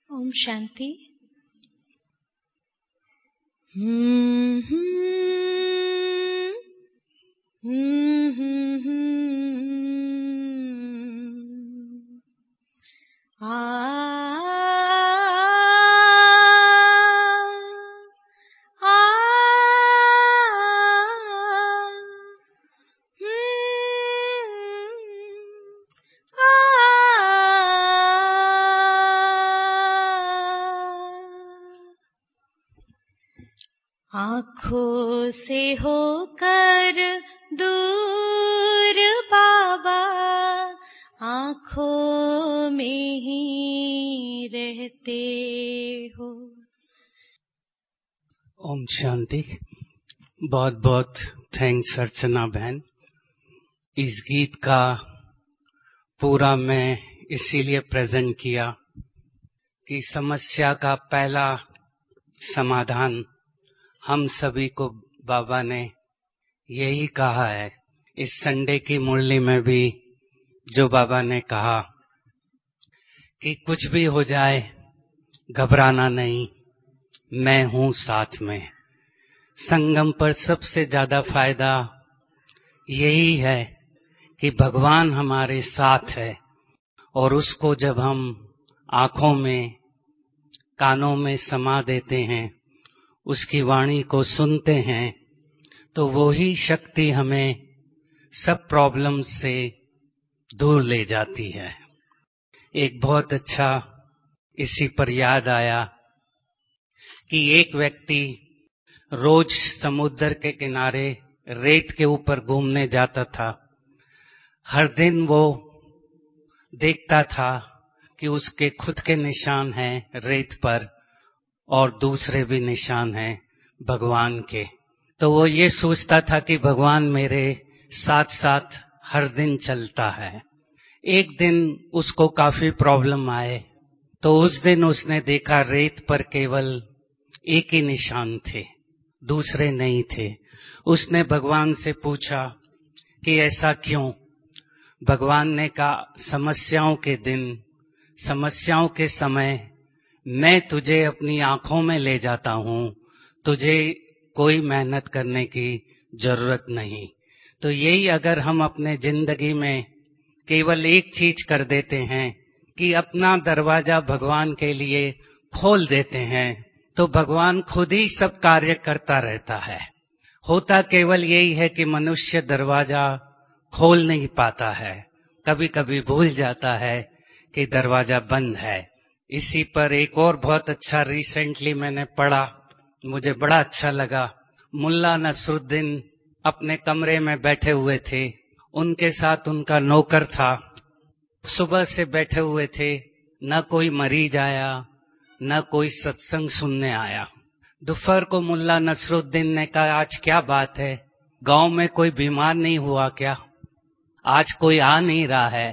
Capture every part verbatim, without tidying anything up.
ओम शांति। हम्म हम्म हम्म हम्म हम्म आ आ आँखों से होकर दूर बाबा आँखों में ही रहते हो। ओम शांति। बहुत बहुत थैंक्स अर्चना बहन। इस गीत का पूरा मैं इसीलिए प्रेजेंट किया कि समस्या का पहला समाधान हम सभी को बाबा ने यही कहा है। इस संडे की मुरली में भी जो बाबा ने कहा कि कुछ भी हो जाए घबराना नहीं, मैं हूँ साथ में। संगम पर सबसे ज्यादा फायदा यही है कि भगवान हमारे साथ है और उसको जब हम आंखों में कानों में समा देते हैं, उसकी वाणी को सुनते हैं, तो वो ही शक्ति हमें सब प्रॉब्लम से दूर ले जाती है। एक बहुत अच्छा इसी पर याद आया कि एक व्यक्ति रोज समुद्र के किनारे रेत के ऊपर घूमने जाता था। हर दिन वो देखता था कि उसके खुद के निशान हैं रेत पर और दूसरे भी निशान हैं भगवान के। तो वो ये सोचता था कि भगवान मेरे साथ साथ हर दिन चलता है। एक दिन उसको काफी प्रॉब्लम आए, तो उस दिन उसने देखा रेत पर केवल एक ही निशान थे, दूसरे नहीं थे। उसने भगवान से पूछा कि ऐसा क्यों? भगवान ने कहा, समस्याओं के दिन, समस्याओं के समय मैं तुझे अपनी आंखों में ले जाता हूँ, तुझे कोई मेहनत करने की जरूरत नहीं। तो यही अगर हम अपने जिंदगी में केवल एक चीज कर देते हैं कि अपना दरवाजा भगवान के लिए खोल देते हैं, तो भगवान खुद ही सब कार्य करता रहता है। होता केवल यही है कि मनुष्य दरवाजा खोल नहीं पाता है, कभी कभी भूल जाता है कि दरवाजा बंद है। इसी पर एक और बहुत अच्छा रिसेंटली मैंने पढ़ा, मुझे बड़ा अच्छा लगा। मुल्ला नसरुद्दीन अपने कमरे में बैठे हुए थे, उनके साथ उनका नौकर था। सुबह से बैठे हुए थे, न कोई मरीज आया, न कोई सत्संग सुनने आया। दोपहर को मुल्ला नसरुद्दीन ने कहा, आज क्या बात है, गांव में कोई बीमार नहीं हुआ क्या? आज कोई आ नहीं रहा है।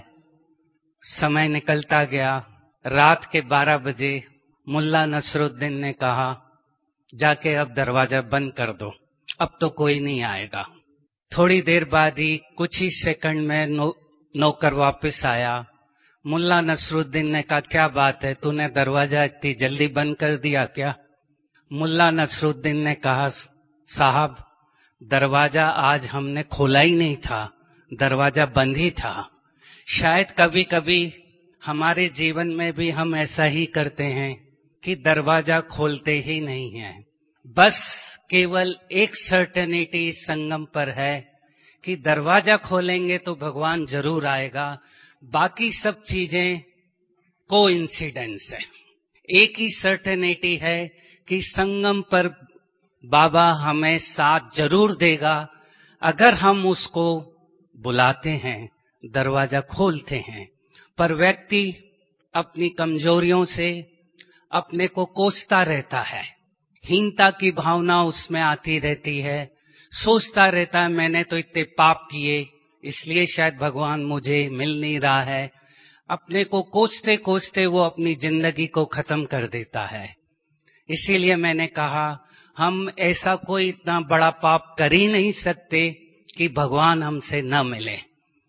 समय निकलता गया। रात के बारह बजे मुल्ला नसरुद्दीन ने कहा, जाके अब दरवाजा बंद कर दो, अब तो कोई नहीं आएगा। थोड़ी देर बाद ही कुछ ही सेकंड में नौ, नौकर वापस आया। मुल्ला नसरुद्दीन ने कहा, क्या बात है, तूने दरवाजा इतनी जल्दी बंद कर दिया क्या? मुल्ला नसरुद्दीन ने कहा, साहब दरवाजा आज हमने खोला ही नहीं था, दरवाजा बंद ही था। शायद कभी कभी हमारे जीवन में भी हम ऐसा ही करते हैं कि दरवाजा खोलते ही नहीं हैं। बस केवल एक सर्टेनिटी संगम पर है कि दरवाजा खोलेंगे तो भगवान जरूर आएगा, बाकी सब चीजें कोइंसिडेंस है। एक ही सर्टेनिटी है कि संगम पर बाबा हमें साथ जरूर देगा अगर हम उसको बुलाते हैं, दरवाजा खोलते हैं। पर व्यक्ति अपनी कमजोरियों से अपने को कोसता रहता है, हीनता की भावना उसमें आती रहती है, सोचता रहता है मैंने तो इतने पाप किए इसलिए शायद भगवान मुझे मिल नहीं रहा है। अपने को कोसते कोसते वो अपनी जिंदगी को खत्म कर देता है। इसीलिए मैंने कहा, हम ऐसा कोई इतना बड़ा पाप कर ही नहीं सकते कि भगवान हमसे न मिले।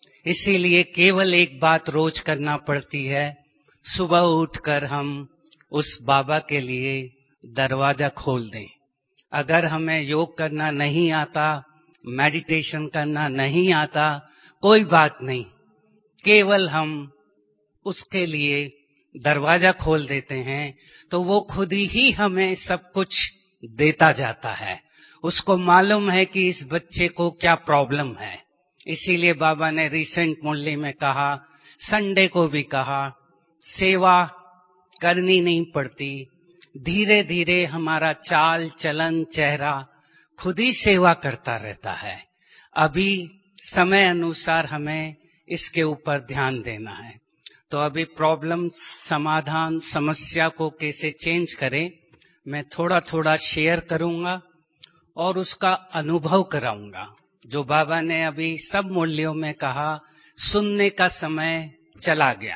इसीलिए केवल एक बात रोज करना पड़ती है, सुबह उठकर हम उस बाबा के लिए दरवाजा खोल दें। अगर हमें योग करना नहीं आता, मेडिटेशन करना नहीं आता, कोई बात नहीं, केवल हम उसके लिए दरवाजा खोल देते हैं तो वो खुद ही हमें सब कुछ देता जाता है। उसको मालूम है कि इस बच्चे को क्या प्रॉब्लम है। इसीलिए बाबा ने रिसेंट मुरली में कहा, संडे को भी कहा, सेवा करनी नहीं पड़ती, धीरे धीरे हमारा चाल चलन चेहरा खुद ही सेवा करता रहता है। अभी समय अनुसार हमें इसके ऊपर ध्यान देना है। तो अभी प्रॉब्लम समाधान समस्या को कैसे चेंज करें, मैं थोड़ा थोड़ा शेयर करूंगा और उसका अनुभव कराऊंगा। जो बाबा ने अभी सब मूल्यों में कहा, सुनने का समय चला गया,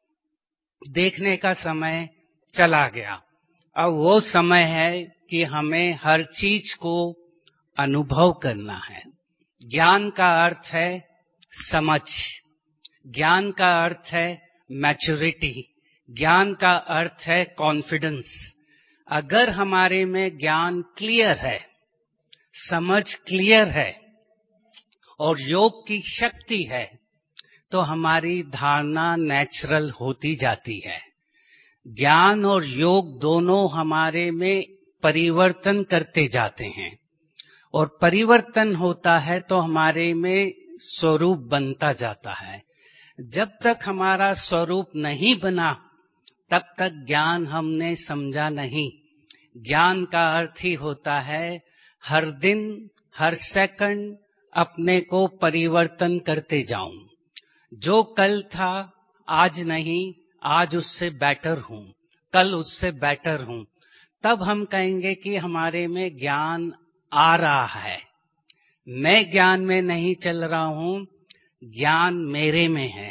देखने का समय चला गया, अब वो समय है कि हमें हर चीज को अनुभव करना है। ज्ञान का अर्थ है समझ, ज्ञान का अर्थ है मैच्योरिटी, ज्ञान का अर्थ है कॉन्फिडेंस। अगर हमारे में ज्ञान क्लियर है, समझ क्लियर है और योग की शक्ति है तो हमारी धारणा नेचुरल होती जाती है। ज्ञान और योग दोनों हमारे में परिवर्तन करते जाते हैं और परिवर्तन होता है तो हमारे में स्वरूप बनता जाता है। जब तक हमारा स्वरूप नहीं बना तब तक ज्ञान हमने समझा नहीं। ज्ञान का अर्थ ही होता है हर दिन हर सेकंड अपने को परिवर्तन करते जाऊं। जो कल था आज नहीं, आज उससे बेटर हूं, कल उससे बेटर हूं, तब हम कहेंगे कि हमारे में ज्ञान आ रहा है। मैं ज्ञान में नहीं चल रहा हूं, ज्ञान मेरे में है,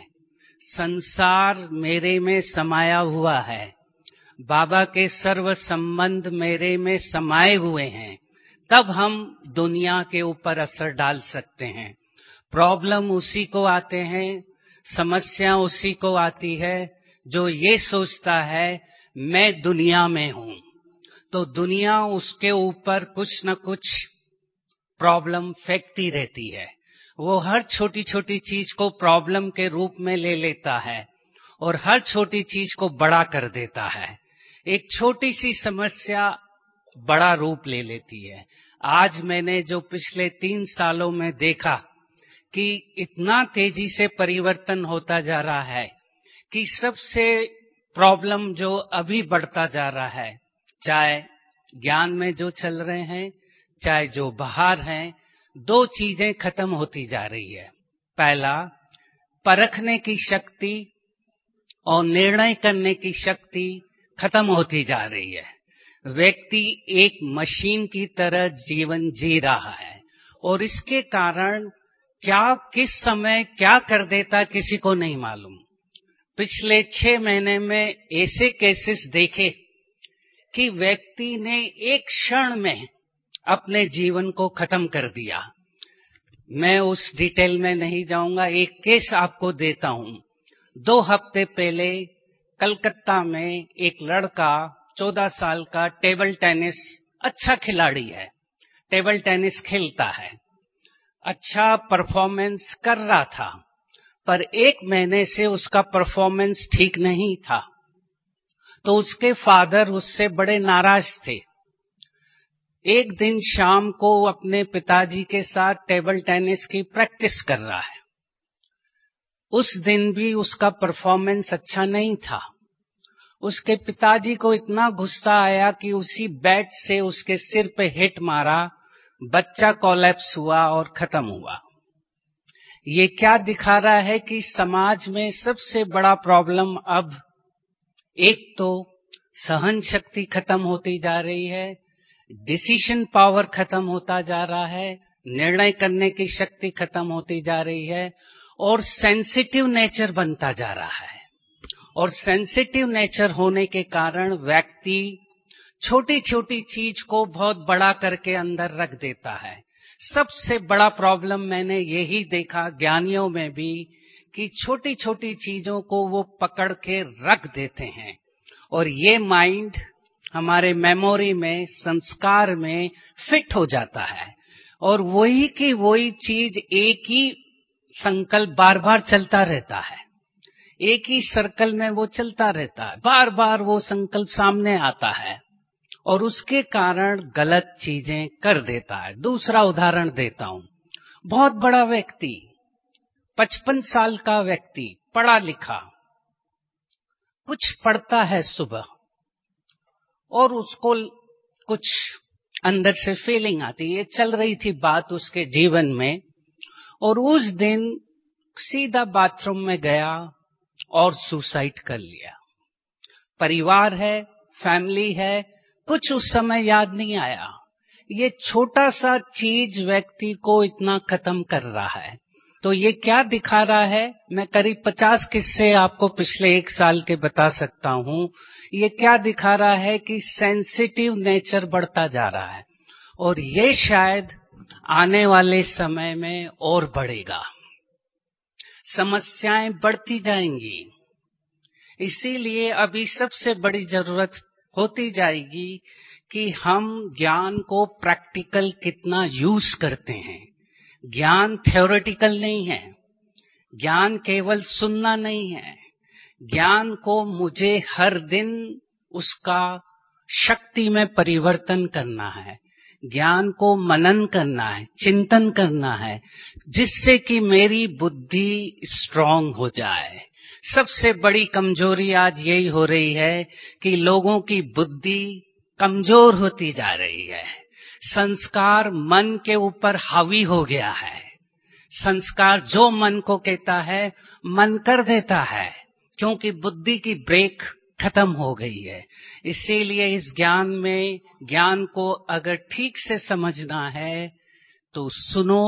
संसार मेरे में समाया हुआ है, बाबा के सर्व संबंध मेरे में समाये हुए हैं, तब हम दुनिया के ऊपर असर डाल सकते हैं। प्रॉब्लम उसी को आते हैं, समस्या उसी को आती है जो ये सोचता है मैं दुनिया में हूं, तो दुनिया उसके ऊपर कुछ न कुछ प्रॉब्लम फेंकती रहती है। वो हर छोटी छोटी चीज को प्रॉब्लम के रूप में ले लेता है और हर छोटी चीज को बड़ा कर देता है। एक छोटी सी समस्या बड़ा रूप ले लेती है। आज मैंने जो पिछले तीन सालों में देखा कि इतना तेजी से परिवर्तन होता जा रहा है कि सबसे प्रॉब्लम जो अभी बढ़ता जा रहा है, चाहे ज्ञान में जो चल रहे हैं, चाहे जो बाहर हैं, दो चीजें खत्म होती जा रही है। पहला, परखने की शक्ति और निर्णय करने की शक्ति खत्म होती जा रही है। व्यक्ति एक मशीन की तरह जीवन जी रहा है और इसके कारण क्या किस समय क्या कर देता किसी को नहीं मालूम। पिछले छह महीने में ऐसे केसेस देखे कि व्यक्ति ने एक क्षण में अपने जीवन को खत्म कर दिया। मैं उस डिटेल में नहीं जाऊंगा, एक केस आपको देता हूं। दो हफ्ते पहले कलकत्ता में एक लड़का चौदह साल का, टेबल टेनिस अच्छा खिलाड़ी है, टेबल टेनिस खेलता है, अच्छा परफॉर्मेंस कर रहा था, पर एक महीने से उसका परफॉर्मेंस ठीक नहीं था, तो उसके फादर उससे बड़े नाराज थे। एक दिन शाम को अपने पिताजी के साथ टेबल टेनिस की प्रैक्टिस कर रहा है। उस दिन भी उसका परफॉर्मेंस अच्छा नहीं था। उसके पिताजी को इतना गुस्सा आया कि उसी बैट से उसके सिर पे हिट मारा, बच्चा कोलैप्स हुआ और खत्म हुआ। ये क्या दिखा रहा है कि समाज में सबसे बड़ा प्रॉब्लम अब एक तो सहन शक्ति खत्म होती जा रही है, डिसीजन पावर खत्म होता जा रहा है, निर्णय करने की शक्ति खत्म होती जा रही है और सेंसिटिव नेचर बनता जा रहा है। और सेंसिटिव नेचर होने के कारण व्यक्ति छोटी छोटी चीज को बहुत बड़ा करके अंदर रख देता है। सबसे बड़ा प्रॉब्लम मैंने यही देखा ज्ञानियों में भी कि छोटी छोटी चीजों को वो पकड़ के रख देते हैं और ये माइंड हमारे मेमोरी में, संस्कार में फिट हो जाता है और वही की वही चीज, एक ही संकल्प बार बार चलता रहता है, एक ही सर्कल में वो चलता रहता है, बार बार वो संकल्प सामने आता है और उसके कारण गलत चीजें कर देता है। दूसरा उदाहरण देता हूं। बहुत बड़ा व्यक्ति, पचपन साल का व्यक्ति, पढ़ा लिखा, कुछ पढ़ता है सुबह और उसको कुछ अंदर से फीलिंग आती है, चल रही थी बात उसके जीवन में, और उस दिन सीधा बाथरूम में गया और सुसाइड कर लिया। परिवार है, फैमिली है, कुछ उस समय याद नहीं आया। ये छोटा सा चीज व्यक्ति को इतना खत्म कर रहा है। तो ये क्या दिखा रहा है? मैं करीब पचास किस्से आपको पिछले एक साल के बता सकता हूं। ये क्या दिखा रहा है कि सेंसिटिव नेचर बढ़ता जा रहा है और ये शायद आने वाले समय में और बढ़ेगा। समस्याएं बढ़ती जाएंगी। इसीलिए अभी सबसे बड़ी जरूरत होती जाएगी कि हम ज्ञान को प्रैक्टिकल कितना यूज करते हैं। ज्ञान थ्योरेटिकल नहीं है, ज्ञान केवल सुनना नहीं है, ज्ञान को मुझे हर दिन उसका शक्ति में परिवर्तन करना है, ज्ञान को मनन करना है, चिंतन करना है, जिससे कि मेरी बुद्धि स्ट्रांग हो जाए। सबसे बड़ी कमजोरी आज यही हो रही है कि लोगों की बुद्धि कमजोर होती जा रही है। संस्कार मन के ऊपर हावी हो गया है। संस्कार जो मन को कहता है, मन कर देता है, क्योंकि बुद्धि की ब्रेक खत्म हो गई है। इसीलिए इस ज्ञान में, ज्ञान को अगर ठीक से समझना है तो सुनो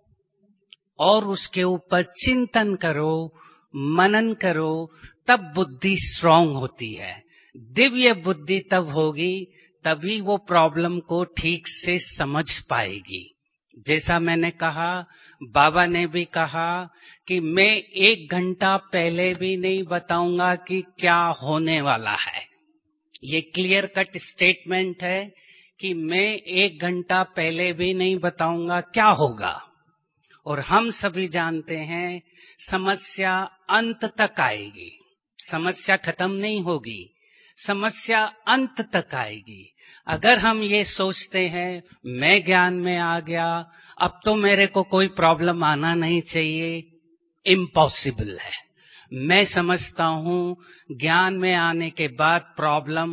और उसके ऊपर चिंतन करो, मनन करो, तब बुद्धि स्ट्रांग होती है। दिव्य बुद्धि तब होगी, तभी वो प्रॉब्लम को ठीक से समझ पाएगी। जैसा मैंने कहा, बाबा ने भी कहा कि मैं एक घंटा पहले भी नहीं बताऊंगा कि क्या होने वाला है। ये क्लियर कट स्टेटमेंट है कि मैं एक घंटा पहले भी नहीं बताऊंगा क्या होगा। और हम सभी जानते हैं समस्या अंत तक आएगी, समस्या खत्म नहीं होगी, समस्या अंत तक आएगी। अगर हम ये सोचते हैं मैं ज्ञान में आ गया, अब तो मेरे को कोई प्रॉब्लम आना नहीं चाहिए, इम्पॉसिबल है। मैं समझता हूं ज्ञान में आने के बाद प्रॉब्लम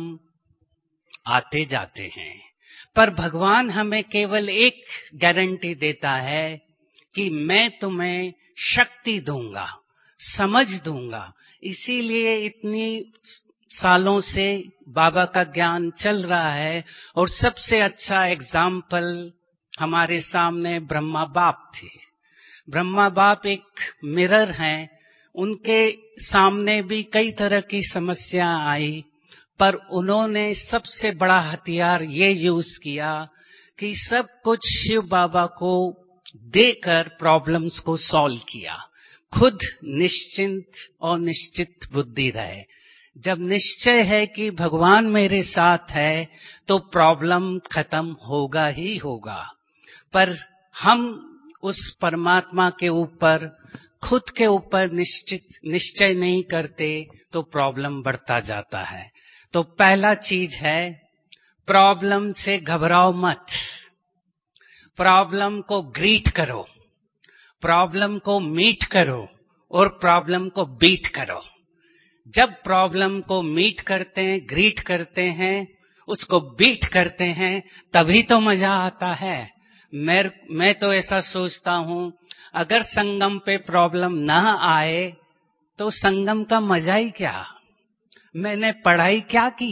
आते जाते हैं, पर भगवान हमें केवल एक गारंटी देता है कि मैं तुम्हें शक्ति दूंगा, समझ दूंगा। इसीलिए इतनी सालों से बाबा का ज्ञान चल रहा है और सबसे अच्छा एग्जाम्पल हमारे सामने ब्रह्मा बाप थे। ब्रह्मा बाप एक मिरर हैं, उनके सामने भी कई तरह की समस्या आई, पर उन्होंने सबसे बड़ा हथियार ये यूज किया कि सब कुछ शिव बाबा को देकर प्रॉब्लम्स को सॉल्व किया। खुद निश्चिंत और निश्चित बुद्धि रहे। जब निश्चय है कि भगवान मेरे साथ है तो प्रॉब्लम खत्म होगा ही होगा, पर हम उस परमात्मा के ऊपर, खुद के ऊपर निश्चित निश्चय नहीं करते तो प्रॉब्लम बढ़ता जाता है। तो पहला चीज है, प्रॉब्लम से घबराओ मत, प्रॉब्लम को ग्रीट करो, प्रॉब्लम को मीट करो और प्रॉब्लम को बीट करो। जब प्रॉब्लम को मीट करते हैं, ग्रीट करते हैं, उसको बीट करते हैं, तभी तो मजा आता है। मैं मैं तो ऐसा सोचता हूं, अगर संगम पे प्रॉब्लम ना आए तो संगम का मजा ही क्या, मैंने पढ़ाई क्या की।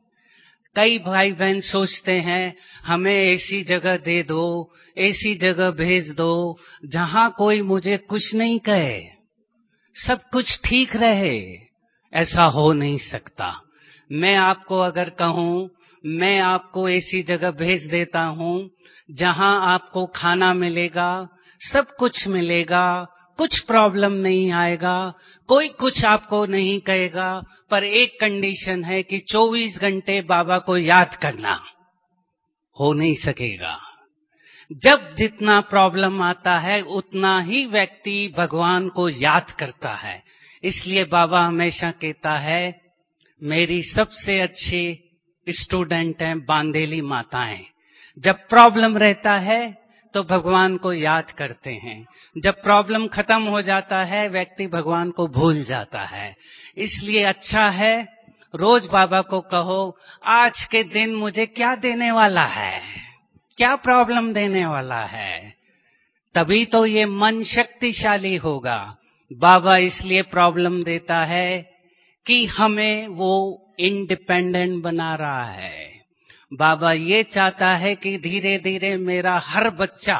कई भाई बहन सोचते हैं हमें ऐसी जगह दे दो, ऐसी जगह भेज दो जहां कोई मुझे कुछ नहीं कहे, सब कुछ ठीक रहे। ऐसा हो नहीं सकता। मैं आपको अगर कहूं, मैं आपको ऐसी जगह भेज देता हूं जहां आपको खाना मिलेगा, सब कुछ मिलेगा, कुछ प्रॉब्लम नहीं आएगा, कोई कुछ आपको नहीं कहेगा, पर एक कंडीशन है कि चौबीस घंटे बाबा को याद करना। हो नहीं सकेगा। जब जितना प्रॉब्लम आता है उतना ही व्यक्ति भगवान को याद करता है। इसलिए बाबा हमेशा कहता है, मेरी सबसे अच्छी स्टूडेंट हैं बांधेली माताएं। जब प्रॉब्लम रहता है तो भगवान को याद करते हैं, जब प्रॉब्लम खत्म हो जाता है व्यक्ति भगवान को भूल जाता है। इसलिए अच्छा है रोज बाबा को कहो, आज के दिन मुझे क्या देने वाला है, क्या प्रॉब्लम देने वाला है, तभी तो ये मन शक्तिशाली होगा। बाबा इसलिए प्रॉब्लम देता है कि हमें वो इंडिपेंडेंट बना रहा है। बाबा ये चाहता है कि धीरे धीरे मेरा हर बच्चा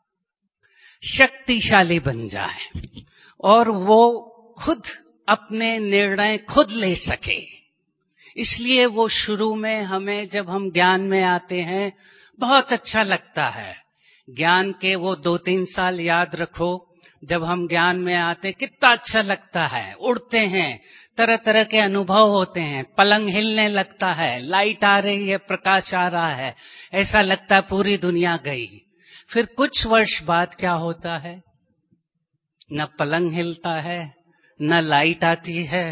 शक्तिशाली बन जाए और वो खुद अपने निर्णय खुद ले सके। इसलिए वो शुरू में हमें, जब हम ज्ञान में आते हैं, बहुत अच्छा लगता है। ज्ञान के वो दो तीन साल याद रखो, जब हम ज्ञान में आते कितना अच्छा लगता है। उड़ते हैं, तरह तरह के अनुभव होते हैं, पलंग हिलने लगता है, लाइट आ रही है, प्रकाश आ रहा है, ऐसा लगता है पूरी दुनिया गई। फिर कुछ वर्ष बाद क्या होता है, न पलंग हिलता है, न लाइट आती है,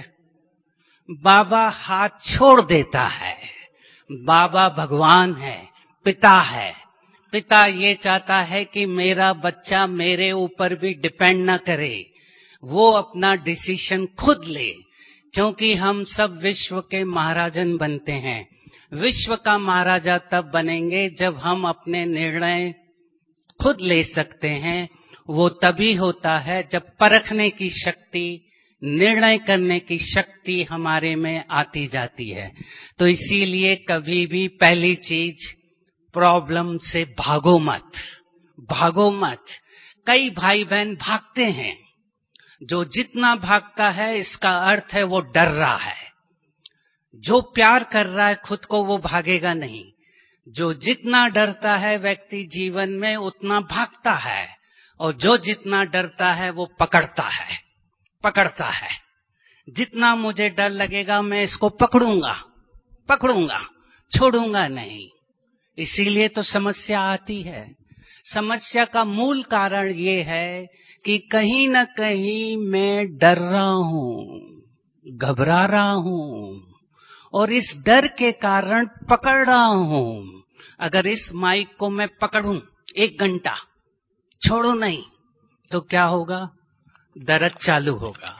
बाबा हाथ छोड़ देता है। बाबा भगवान है, पिता है। पिता ये चाहता है कि मेरा बच्चा मेरे ऊपर भी डिपेंड न करे, वो अपना डिसीजन खुद ले, क्योंकि हम सब विश्व के महाराजन बनते हैं। विश्व का महाराजा तब बनेंगे जब हम अपने निर्णय खुद ले सकते हैं। वो तभी होता है जब परखने की शक्ति, निर्णय करने की शक्ति हमारे में आती जाती है। तो इसीलिए कभी भी पहली चीज, प्रॉब्लम से भागो मत, भागो मत। कई भाई बहन भागते हैं, जो जितना भागता है इसका अर्थ है वो डर रहा है। जो प्यार कर रहा है खुद को वो भागेगा नहीं। जो जितना डरता है व्यक्ति जीवन में उतना भागता है, और जो जितना डरता है वो पकड़ता है, पकड़ता है। जितना मुझे डर लगेगा मैं इसको पकड़ूंगा, पकड़ूंगा, छोड़ूंगा नहीं। इसीलिए तो समस्या आती है। समस्या का मूल कारण ये है कि कहीं न कहीं मैं डर रहा हूं, घबरा रहा हूं, और इस डर के कारण पकड़ रहा हूं। अगर इस माइक को मैं पकड़ूं एक घंटा, छोड़ू नहीं, तो क्या होगा, दर्द चालू होगा।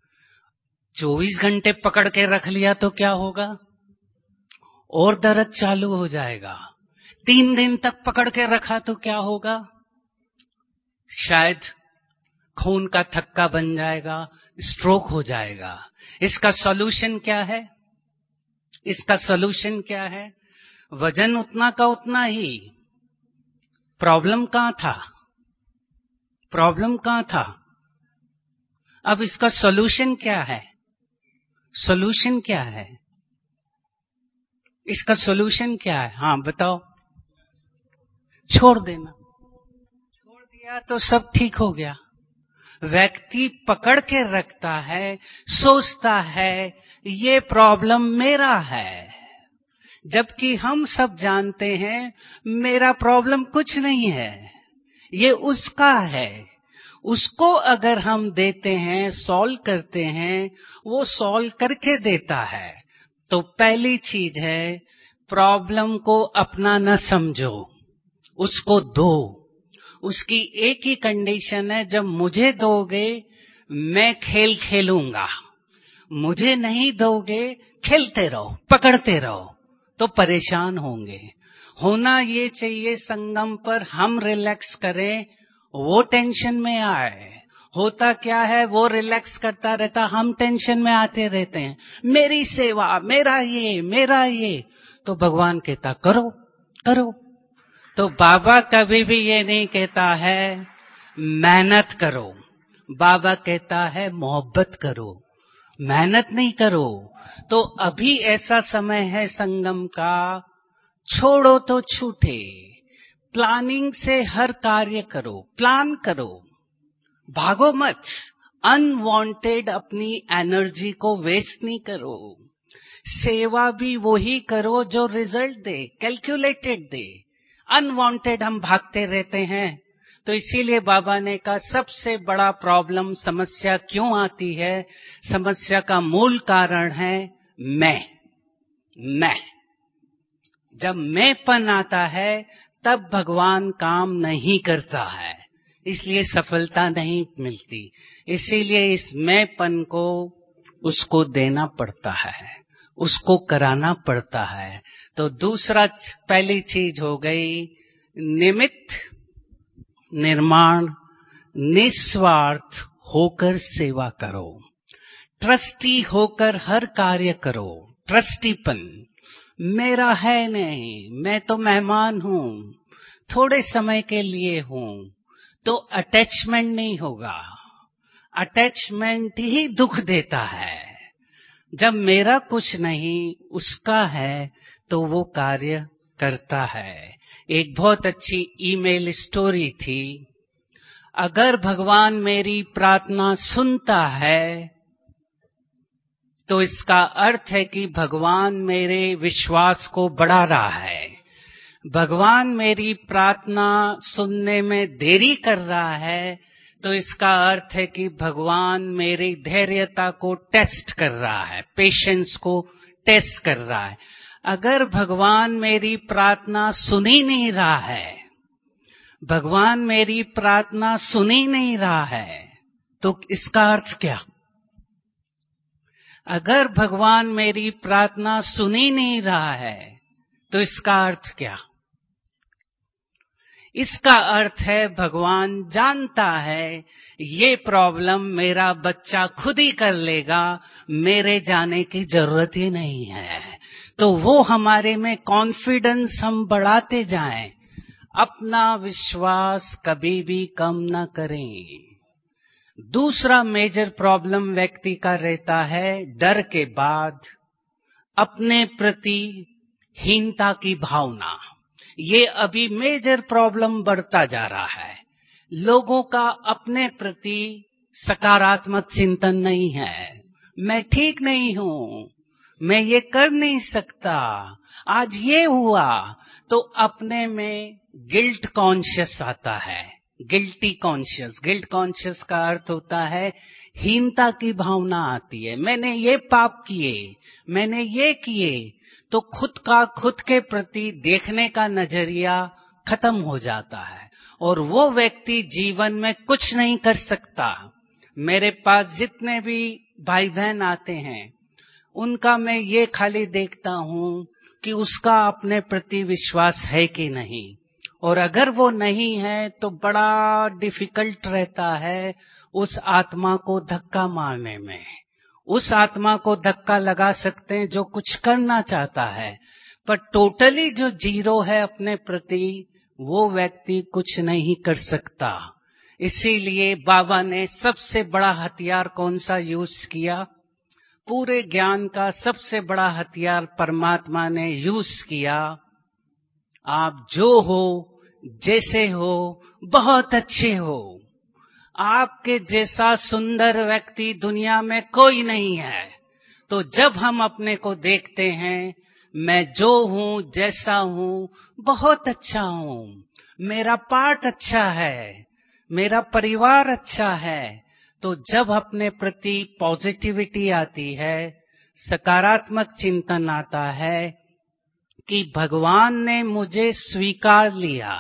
चौबीस घंटे पकड़ के रख लिया तो क्या होगा, और दर्द चालू हो जाएगा। तीन दिन तक पकड़ के रखा तो क्या होगा, शायद खून का थक्का बन जाएगा, स्ट्रोक हो जाएगा। इसका सॉल्यूशन क्या है, इसका सॉल्यूशन क्या है, वजन उतना का उतना ही। प्रॉब्लम कहां था, प्रॉब्लम कहां था। अब इसका सॉल्यूशन क्या है, सॉल्यूशन क्या है, इसका सॉल्यूशन क्या है, हाँ बताओ। छोड़ देना। छोड़ दिया तो सब ठीक हो गया। व्यक्ति पकड़ के रखता है, सोचता है ये प्रॉब्लम मेरा है, जबकि हम सब जानते हैं मेरा प्रॉब्लम कुछ नहीं है, ये उसका है। उसको अगर हम देते हैं, सॉल्व करते हैं, वो सॉल्व करके देता है। तो पहली चीज है, प्रॉब्लम को अपना न समझो, उसको दो। उसकी एक ही कंडीशन है, जब मुझे दोगे मैं खेल खेलूंगा, मुझे नहीं दोगे खेलते रहो, पकड़ते रहो, तो परेशान होंगे। होना ये चाहिए संगम पर हम रिलैक्स करें, वो टेंशन में आए। होता क्या है, वो रिलैक्स करता रहता, हम टेंशन में आते रहते हैं, मेरी सेवा, मेरा ये, मेरा ये। तो भगवान कहता करो, करो। तो बाबा कभी भी ये नहीं कहता है मेहनत करो, बाबा कहता है मोहब्बत करो, मेहनत नहीं करो। तो अभी ऐसा समय है संगम का, छोड़ो तो छूटे। प्लानिंग से हर कार्य करो, प्लान करो, भागो मत, अनवांटेड अपनी एनर्जी को वेस्ट नहीं करो। सेवा भी वही करो जो रिजल्ट दे, कैलकुलेटेड दे। अनवांटेड हम भागते रहते हैं। तो इसीलिए बाबा ने कहा सबसे बड़ा प्रॉब्लम, समस्या क्यों आती है? समस्या का मूल कारण है मैं मैं जब मैंपन आता है तब भगवान काम नहीं करता है, इसलिए सफलता नहीं मिलती। इसीलिए इस मैंपन को उसको देना पड़ता है, उसको कराना पड़ता है। तो दूसरा, पहली चीज हो गई निमित्त निर्माण, निस्वार्थ होकर सेवा करो, ट्रस्टी होकर हर कार्य करो। ट्रस्टीपन, मेरा है नहीं, मैं तो मेहमान हूं, थोड़े समय के लिए हूं, तो अटैचमेंट नहीं होगा। अटैचमेंट ही दुख देता है। जब मेरा कुछ नहीं उसका है तो वो कार्य करता है। एक बहुत अच्छी ईमेल स्टोरी थी। अगर भगवान मेरी प्रार्थना सुनता है तो इसका अर्थ है कि भगवान मेरे विश्वास को बढ़ा रहा है। भगवान मेरी प्रार्थना सुनने में देरी कर रहा है तो इसका अर्थ है कि भगवान मेरी धैर्यता को टेस्ट कर रहा है, पेशेंस को टेस्ट कर रहा है। अगर भगवान मेरी प्रार्थना सुन ही नहीं रहा है, भगवान मेरी प्रार्थना सुन ही नहीं रहा है, तो इसका अर्थ क्या? अगर भगवान मेरी प्रार्थना सुन ही नहीं रहा है तो इसका अर्थ क्या? इसका अर्थ है भगवान जानता है ये प्रॉब्लम मेरा बच्चा खुद ही कर लेगा, मेरे जाने की जरूरत ही नहीं है। तो वो हमारे में कॉन्फिडेंस हम बढ़ाते जाएं, अपना विश्वास कभी भी कम ना करें। दूसरा मेजर प्रॉब्लम व्यक्ति का रहता है डर के बाद अपने प्रति हीनता की भावना। ये अभी मेजर प्रॉब्लम बढ़ता जा रहा है। लोगों का अपने प्रति सकारात्मक चिंतन नहीं है। मैं ठीक नहीं हूं, मैं ये कर नहीं सकता, आज ये हुआ, तो अपने में गिल्ट कॉन्शियस आता है। गिल्टी कॉन्शियस, गिल्ट कॉन्शियस का अर्थ होता है हीनता की भावना आती है। मैंने ये पाप किए, मैंने ये किए, तो खुद का खुद के प्रति देखने का नजरिया खत्म हो जाता है और वो व्यक्ति जीवन में कुछ नहीं कर सकता। मेरे पास जितने भी भाई बहन आते हैं उनका मैं ये खाली देखता हूं कि उसका अपने प्रति विश्वास है कि नहीं, और अगर वो नहीं है तो बड़ा डिफिकल्ट रहता है उस आत्मा को धक्का मारने में। उस आत्मा को धक्का लगा सकते हैं जो कुछ करना चाहता है, पर टोटली जो जीरो है अपने प्रति, वो व्यक्ति कुछ नहीं कर सकता। इसीलिए बाबा ने सबसे बड़ा हथियार कौन सा यूज किया? पूरे ज्ञान का सबसे बड़ा हथियार परमात्मा ने यूज किया। आप जो हो, जैसे हो, बहुत अच्छे हो। आपके जैसा सुंदर व्यक्ति दुनिया में कोई नहीं है। तो जब हम अपने को देखते हैं, मैं जो हूं, जैसा हूं, बहुत अच्छा हूं, मेरा पार्ट अच्छा है, मेरा परिवार अच्छा है, तो जब अपने प्रति पॉजिटिविटी आती है, सकारात्मक चिंतन आता है कि भगवान ने मुझे स्वीकार लिया।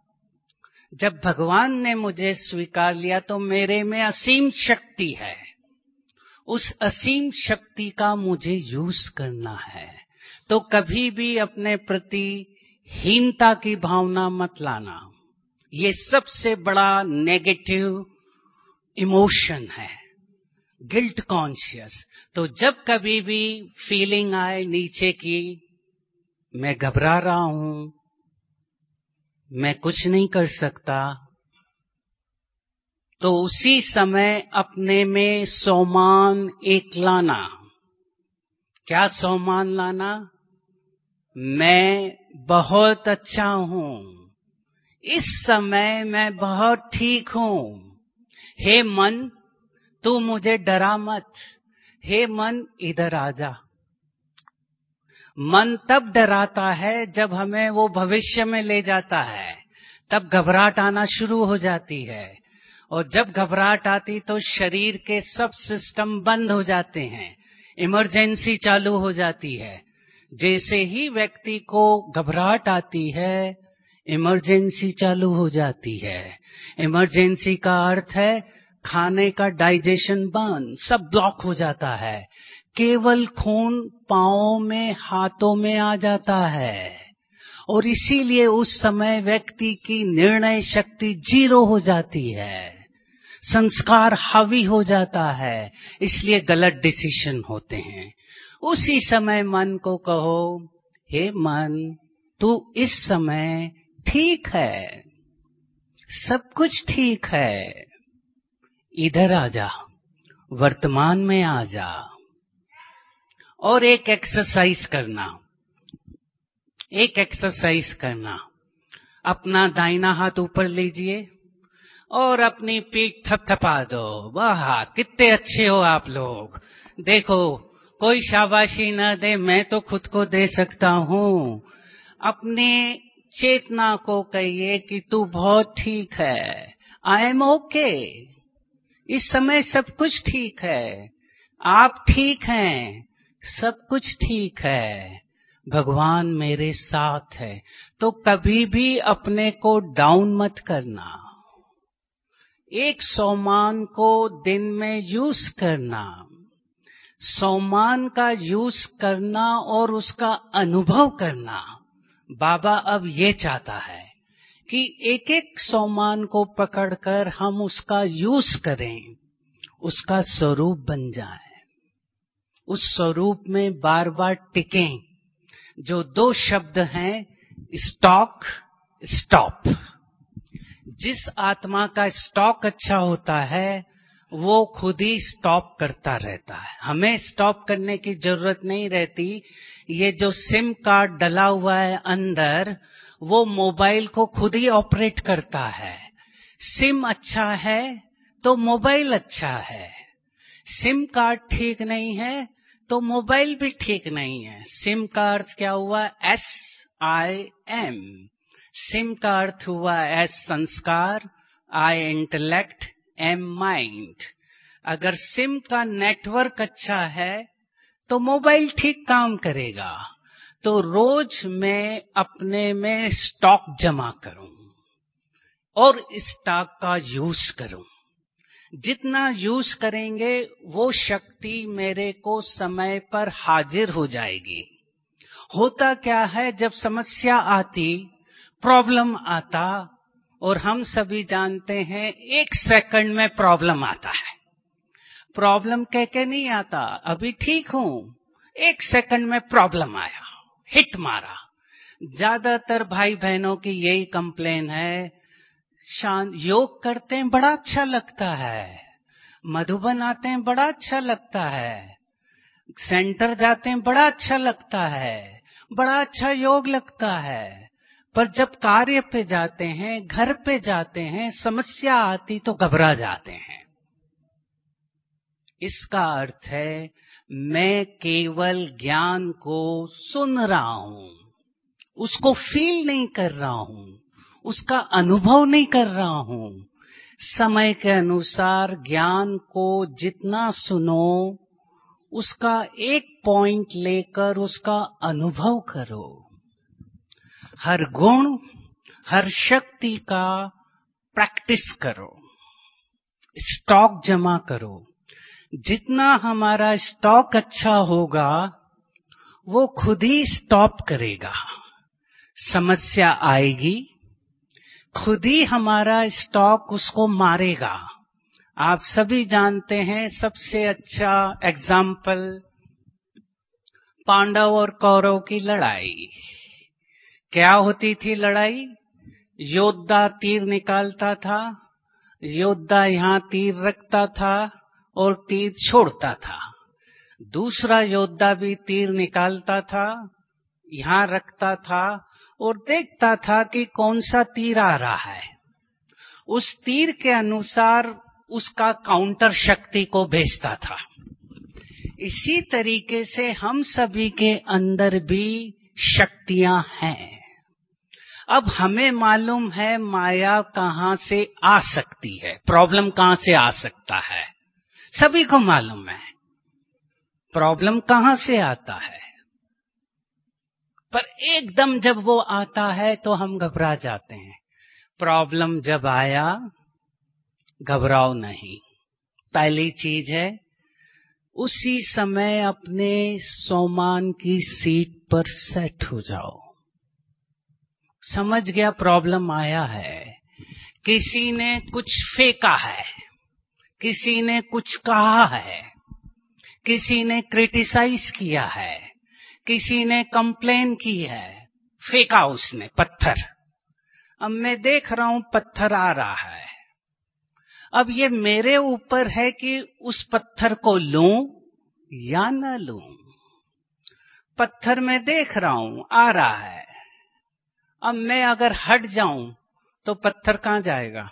जब भगवान ने मुझे स्वीकार लिया तो मेरे में असीम शक्ति है, उस असीम शक्ति का मुझे यूज करना है। तो कभी भी अपने प्रति हीनता की भावना मत लाना। ये सबसे बड़ा नेगेटिव इमोशन है, गिल्ट कॉन्शियस। तो जब कभी भी फीलिंग आए नीचे की, मैं घबरा रहा हूं, मैं कुछ नहीं कर सकता, तो उसी समय अपने में सोमान एक लाना। क्या सोमान लाना? मैं बहुत अच्छा हूं, इस समय मैं बहुत ठीक हूं, हे मन, तू मुझे डरा मत, हे मन इधर आजा। मन तब डराता है जब हमें वो भविष्य में ले जाता है, तब घबराहट आना शुरू हो जाती है। और जब घबराहट आती तो शरीर के सब सिस्टम बंद हो जाते हैं, इमरजेंसी चालू हो जाती है। जैसे ही व्यक्ति को घबराहट आती है, इमरजेंसी चालू हो जाती है। इमरजेंसी का अर्थ है खाने का डाइजेशन बंद, सब ब्लॉक हो जाता है। केवल खून पांवों में, हाथों में आ जाता है और इसीलिए उस समय व्यक्ति की निर्णय शक्ति जीरो हो जाती है, संस्कार हावी हो जाता है, इसलिए गलत डिसीजन होते हैं। उसी समय मन को कहो, हे मन, तू इस समय ठीक है, सब कुछ ठीक है, इधर आ जा, वर्तमान में आ जा। और एक एक्सरसाइज करना, एक एक्सरसाइज करना, अपना दाहिना हाथ ऊपर लीजिए और अपनी पीठ थपथपा दो। वाह, कितने अच्छे हो आप लोग। देखो, कोई शाबाशी न दे, मैं तो खुद को दे सकता हूँ। अपने चेतना को कहिए कि तू बहुत ठीक है, आई एम ओके, इस समय सब कुछ ठीक है, आप ठीक हैं, सब कुछ ठीक है, भगवान मेरे साथ है। तो कभी भी अपने को डाउन मत करना। एक सोमान को दिन में यूज करना, सोमान का यूज करना और उसका अनुभव करना। बाबा अब ये चाहता है कि एक एक सोमान को पकड़कर हम उसका यूज करें, उसका स्वरूप बन जाए, उस स्वरूप में बार बार टिकें। जो दो शब्द हैं, स्टॉक, स्टॉप। जिस आत्मा का स्टॉक अच्छा होता है वो खुद ही स्टॉप करता रहता है, हमें स्टॉप करने की जरूरत नहीं रहती। ये जो सिम कार्ड डला हुआ है अंदर, वो मोबाइल को खुद ही ऑपरेट करता है। सिम अच्छा है तो मोबाइल अच्छा है, सिम कार्ड ठीक नहीं है तो मोबाइल भी ठीक नहीं है। सिम का अर्थ क्या हुआ? S I am. सिम का अर्थ हुआ एस संस्कार, आई इंटेलेक्ट, एम माइंड। अगर सिम का नेटवर्क अच्छा है तो मोबाइल ठीक काम करेगा। तो रोज मैं अपने में स्टॉक जमा करूं और स्टॉक का यूज करूं। जितना यूज करेंगे वो शक्ति मेरे को समय पर हाजिर हो जाएगी। होता क्या है, जब समस्या आती, प्रॉब्लम आता, और हम सभी जानते हैं एक सेकंड में प्रॉब्लम आता है। प्रॉब्लम कह के नहीं आता, अभी ठीक हूं, एक सेकंड में प्रॉब्लम आया, हिट मारा। ज्यादातर भाई बहनों की यही कंप्लेन है, शांत योग करते हैं बड़ा अच्छा लगता है, मधुबन आते हैं बड़ा अच्छा लगता है, सेंटर जाते हैं बड़ा अच्छा लगता है, बड़ा अच्छा योग लगता है, पर जब कार्य पे जाते हैं, घर पे जाते हैं, समस्या आती तो घबरा जाते हैं। इसका अर्थ है मैं केवल ज्ञान को सुन रहा हूं, उसको फील नहीं कर रहा हूं, उसका अनुभव नहीं कर रहा हूं। समय के अनुसार ज्ञान को जितना सुनो, उसका एक पॉइंट लेकर उसका अनुभव करो। हर गुण, हर शक्ति का प्रैक्टिस करो, स्टॉक जमा करो। जितना हमारा स्टॉक अच्छा होगा वो खुद ही स्टॉप करेगा। समस्या आएगी, खुद ही हमारा स्टॉक उसको मारेगा। आप सभी जानते हैं, सबसे अच्छा एग्जाम्पल पांडव और कौरव की लड़ाई। क्या होती थी लड़ाई? योद्धा तीर निकालता था, योद्धा यहां तीर रखता था और तीर छोड़ता था। दूसरा योद्धा भी तीर निकालता था, यहां रखता था और देखता था कि कौन सा तीर आ रहा है। उस तीर के अनुसार उसका काउंटर शक्ति को भेजता था। इसी तरीके से हम सभी के अंदर भी शक्तियां हैं। अब हमें मालूम है माया कहां से आ सकती है, प्रॉब्लम कहां से आ सकता है। सभी को मालूम है प्रॉब्लम कहां से आता है, पर एकदम जब वो आता है तो हम घबरा जाते हैं। प्रॉब्लम जब आया घबराओ नहीं। पहली चीज है उसी समय अपने सोमान की सीट पर सेट हो जाओ। समझ गया प्रॉब्लम आया है, किसी ने कुछ फेंका है, किसी ने कुछ कहा है, किसी ने क्रिटिसाइज किया है, किसी ने कंप्लेन की है, फेंका उसने पत्थर। अब मैं देख रहा हूं पत्थर आ रहा है। अब ये मेरे ऊपर है कि उस पत्थर को लूं या न लूं। पत्थर मैं देख रहा हूं आ रहा है। अब मैं अगर हट जाऊं तो पत्थर कहां जाएगा?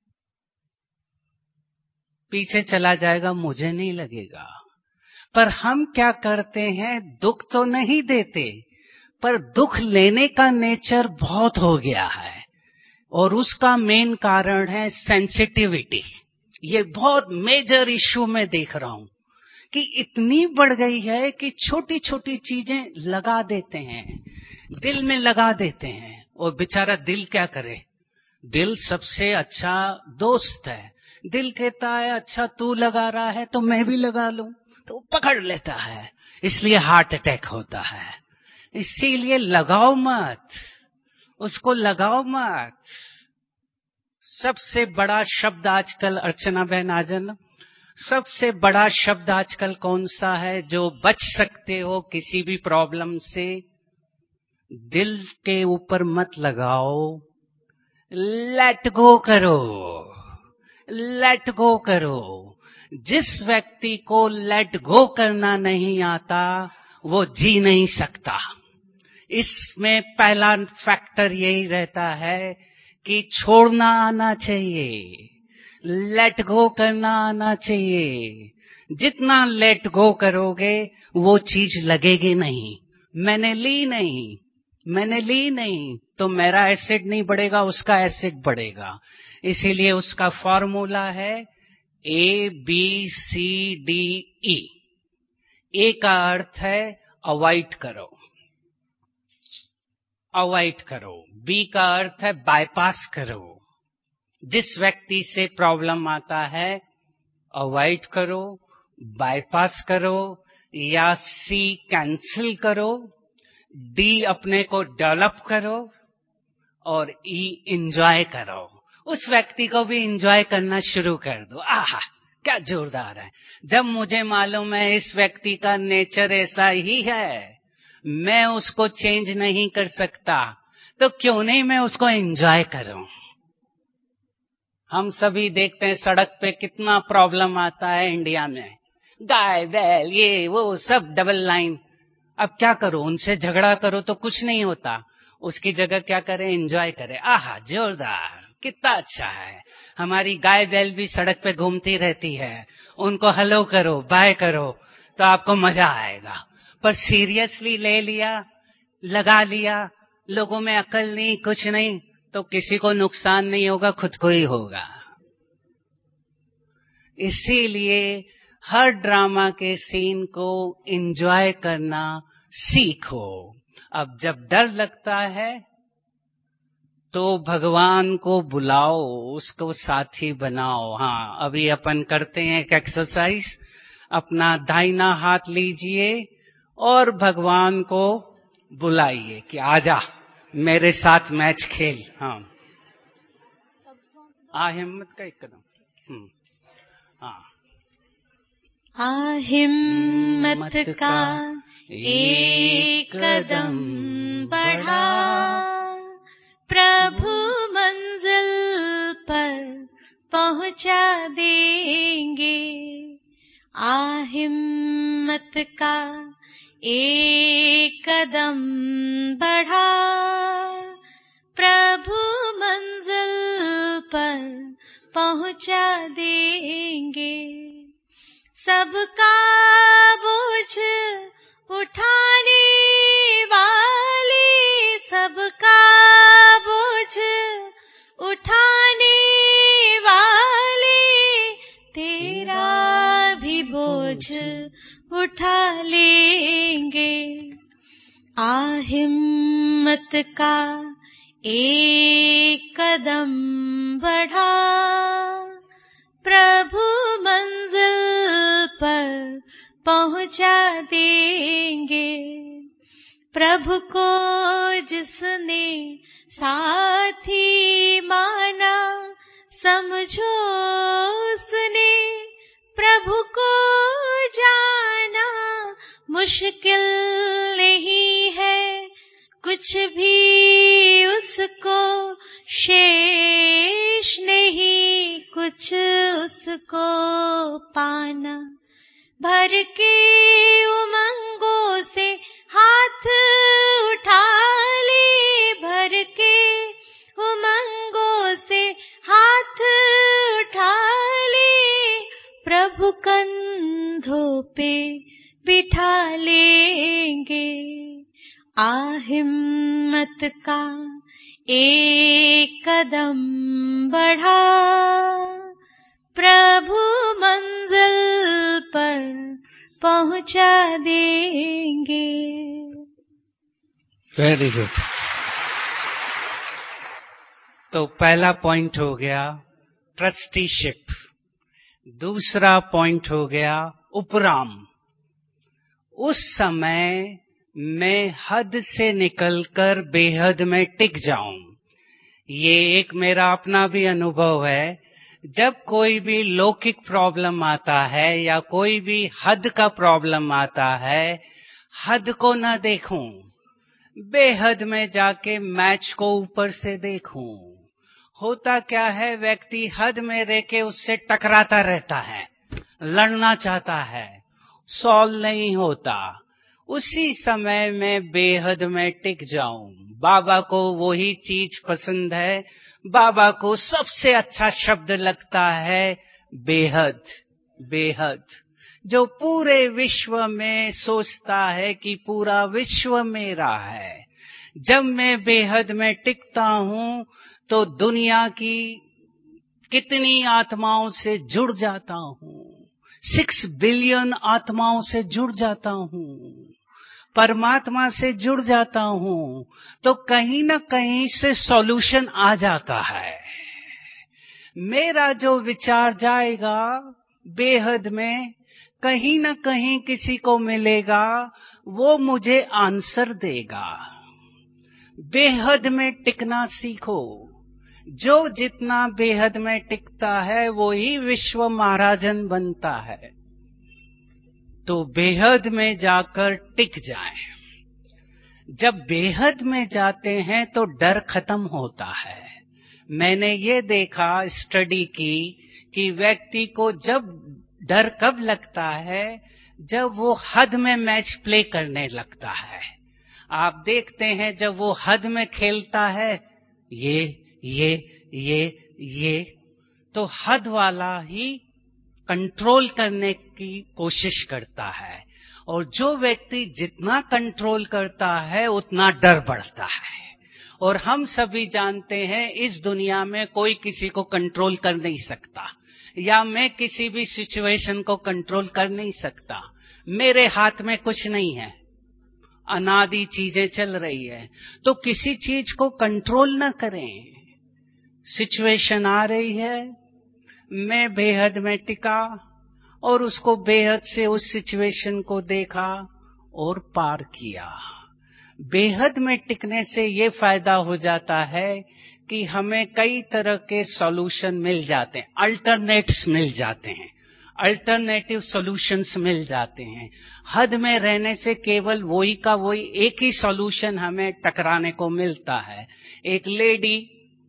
पीछे चला जाएगा, मुझे नहीं लगेगा। पर हम क्या करते हैं, दुख तो नहीं देते, पर दुख लेने का नेचर बहुत हो गया है। और उसका मेन कारण है सेंसिटिविटी। ये बहुत मेजर इश्यू मैं देख रहा हूं कि इतनी बढ़ गई है कि छोटी छोटी चीजें लगा देते हैं, दिल में लगा देते हैं। और बेचारा दिल क्या करे? दिल सबसे अच्छा दोस्त है। दिल कहता है अच्छा तू लगा रहा है तो मैं भी लगा लूं, तो पकड़ लेता है, इसलिए हार्ट अटैक होता है। इसीलिए लगाओ मत, उसको लगाओ मत। सबसे बड़ा शब्द आजकल, अर्चना बहन आ जाना, सबसे बड़ा शब्द आजकल कौन सा है जो बच सकते हो किसी भी प्रॉब्लम से? दिल के ऊपर मत लगाओ, लेट गो करो, लेट गो करो। जिस व्यक्ति को लेट गो करना नहीं आता वो जी नहीं सकता। इसमें पहला फैक्टर यही रहता है कि छोड़ना आना चाहिए, लेट गो करना आना चाहिए। जितना लेट गो करोगे वो चीज लगेगी नहीं। मैंने ली नहीं, मैंने ली नहीं, तो मेरा एसिड नहीं बढ़ेगा, उसका एसिड बढ़ेगा। इसीलिए उसका फॉर्मूला है A B C D E. ए का अर्थ है अवॉइड करो, अवॉइड करो। बी का अर्थ है बाईपास करो। जिस व्यक्ति से प्रॉब्लम आता है अवॉइड करो, बाईपास करो, या सी कैंसिल करो, डी अपने को डेवलप करो, और ई एंजॉय करो। उस व्यक्ति को भी एंजॉय करना शुरू कर दो। आहा क्या जोरदार है। जब मुझे मालूम है इस व्यक्ति का नेचर ऐसा ही है, मैं उसको चेंज नहीं कर सकता, तो क्यों नहीं मैं उसको एंजॉय करूं। हम सभी देखते हैं सड़क पे कितना प्रॉब्लम आता है इंडिया में, गाय बैल ये वो सब डबल लाइन। अब क्या करो, उनसे झगड़ा करो तो कुछ नहीं होता, उसकी जगह क्या करें, एंजॉय करें। आहा जोरदार, कितना अच्छा है। हमारी गाय बैल भी सड़क पे घूमती रहती है, उनको हेलो करो, बाय करो, तो आपको मजा आएगा। पर सीरियसली ले लिया, लगा लिया, लोगों में अकल नहीं, कुछ नहीं, तो किसी को नुकसान नहीं होगा, खुद को ही होगा। इसीलिए हर ड्रामा के सीन को एंजॉय करना सीखो। अब जब डर लगता है तो भगवान को बुलाओ, उसको साथी बनाओ। हाँ, अभी अपन करते हैं एक एक्सरसाइज। अपना दाहिना हाथ लीजिए और भगवान को बुलाइए कि आजा मेरे साथ मैच खेल। हाँ, आ हिम्मत का एक कदम। हाँ, आ हिम्मत का एक कदम बढ़ा, प्रभु मंजिल पर पहुंचा देंगे। आ हिम्मत का एक कदम बढ़ा, प्रभु मंजिल पर पहुंचा देंगे। सबका बोझ उठाने वाले, सबका बोझ उठाने वाले, तेरा भी बोझ उठा लेंगे। आ हिम्मत का एक कदम बढ़ा, प्रभु मंजिल पर पहुंचा देंगे। प्रभु को जिसने साथी माना, समझो उसने प्रभु को जाना। मुश्किल नहीं है कुछ भी उसको शेष नहीं, कुछ उसको पाना। भर के उमंगों से हाथ उठा ले, भर के उमंगों से हाथ उठा ले, प्रभु कंधों पे बिठा लेंगे। आ हिम्मत का एक कदम बढ़ा, प्रभु मंजिल पर पहुंचा देंगे। Very good. तो पहला पॉइंट हो गया ट्रस्टीशिप, दूसरा पॉइंट हो गया उपराम। उस समय मैं हद से निकलकर बेहद में टिक जाऊं। ये एक मेरा अपना भी अनुभव है। जब कोई भी लौकिक प्रॉब्लम आता है या कोई भी हद का प्रॉब्लम आता है, हद को न देखूं, बेहद में जाके मैच को ऊपर से देखूं। होता क्या है, व्यक्ति हद में रह के उससे टकराता रहता है, लड़ना चाहता है, सॉल्व नहीं होता। उसी समय में बेहद में टिक जाऊं। बाबा को वही चीज पसंद है, बाबा को सबसे अच्छा शब्द लगता है बेहद। बेहद जो पूरे विश्व में सोचता है कि पूरा विश्व मेरा है। जब मैं बेहद में टिकता हूं तो दुनिया की कितनी आत्माओं से जुड़ जाता हूं, सिक्स बिलियन आत्माओं से जुड़ जाता हूं, परमात्मा से जुड़ जाता हूं। तो कहीं न कहीं से सॉल्यूशन आ जाता है। मेरा जो विचार जाएगा बेहद में, कहीं न कहीं किसी को मिलेगा, वो मुझे आंसर देगा। बेहद में टिकना सीखो। जो जितना बेहद में टिकता है वो ही विश्व महाराजन बनता है। तो बेहद में जाकर टिक जाएं। जब बेहद में जाते हैं तो डर खत्म होता है। मैंने ये देखा, स्टडी की, कि व्यक्ति को जब डर कब लगता है, जब वो हद में मैच प्ले करने लगता है। आप देखते हैं जब वो हद में खेलता है, ये ये ये ये तो हद वाला ही कंट्रोल करने की कोशिश करता है। और जो व्यक्ति जितना कंट्रोल करता है उतना डर बढ़ता है। और हम सभी जानते हैं इस दुनिया में कोई किसी को कंट्रोल कर नहीं सकता, या मैं किसी भी सिचुएशन को कंट्रोल कर नहीं सकता। मेरे हाथ में कुछ नहीं है, अनादि चीजें चल रही है। तो किसी चीज को कंट्रोल न करें। सिचुएशन आ रही है, मैं बेहद में टिका और उसको बेहद से उस सिचुएशन को देखा और पार किया। बेहद में टिकने से ये फायदा हो जाता है कि हमें कई तरह के सॉल्यूशन मिल जाते हैं, अल्टरनेट्स मिल जाते हैं, अल्टरनेटिव सॉल्यूशंस मिल जाते हैं। हद में रहने से केवल वही का वही एक ही सॉल्यूशन हमें टकराने को मिलता है। एक लेडी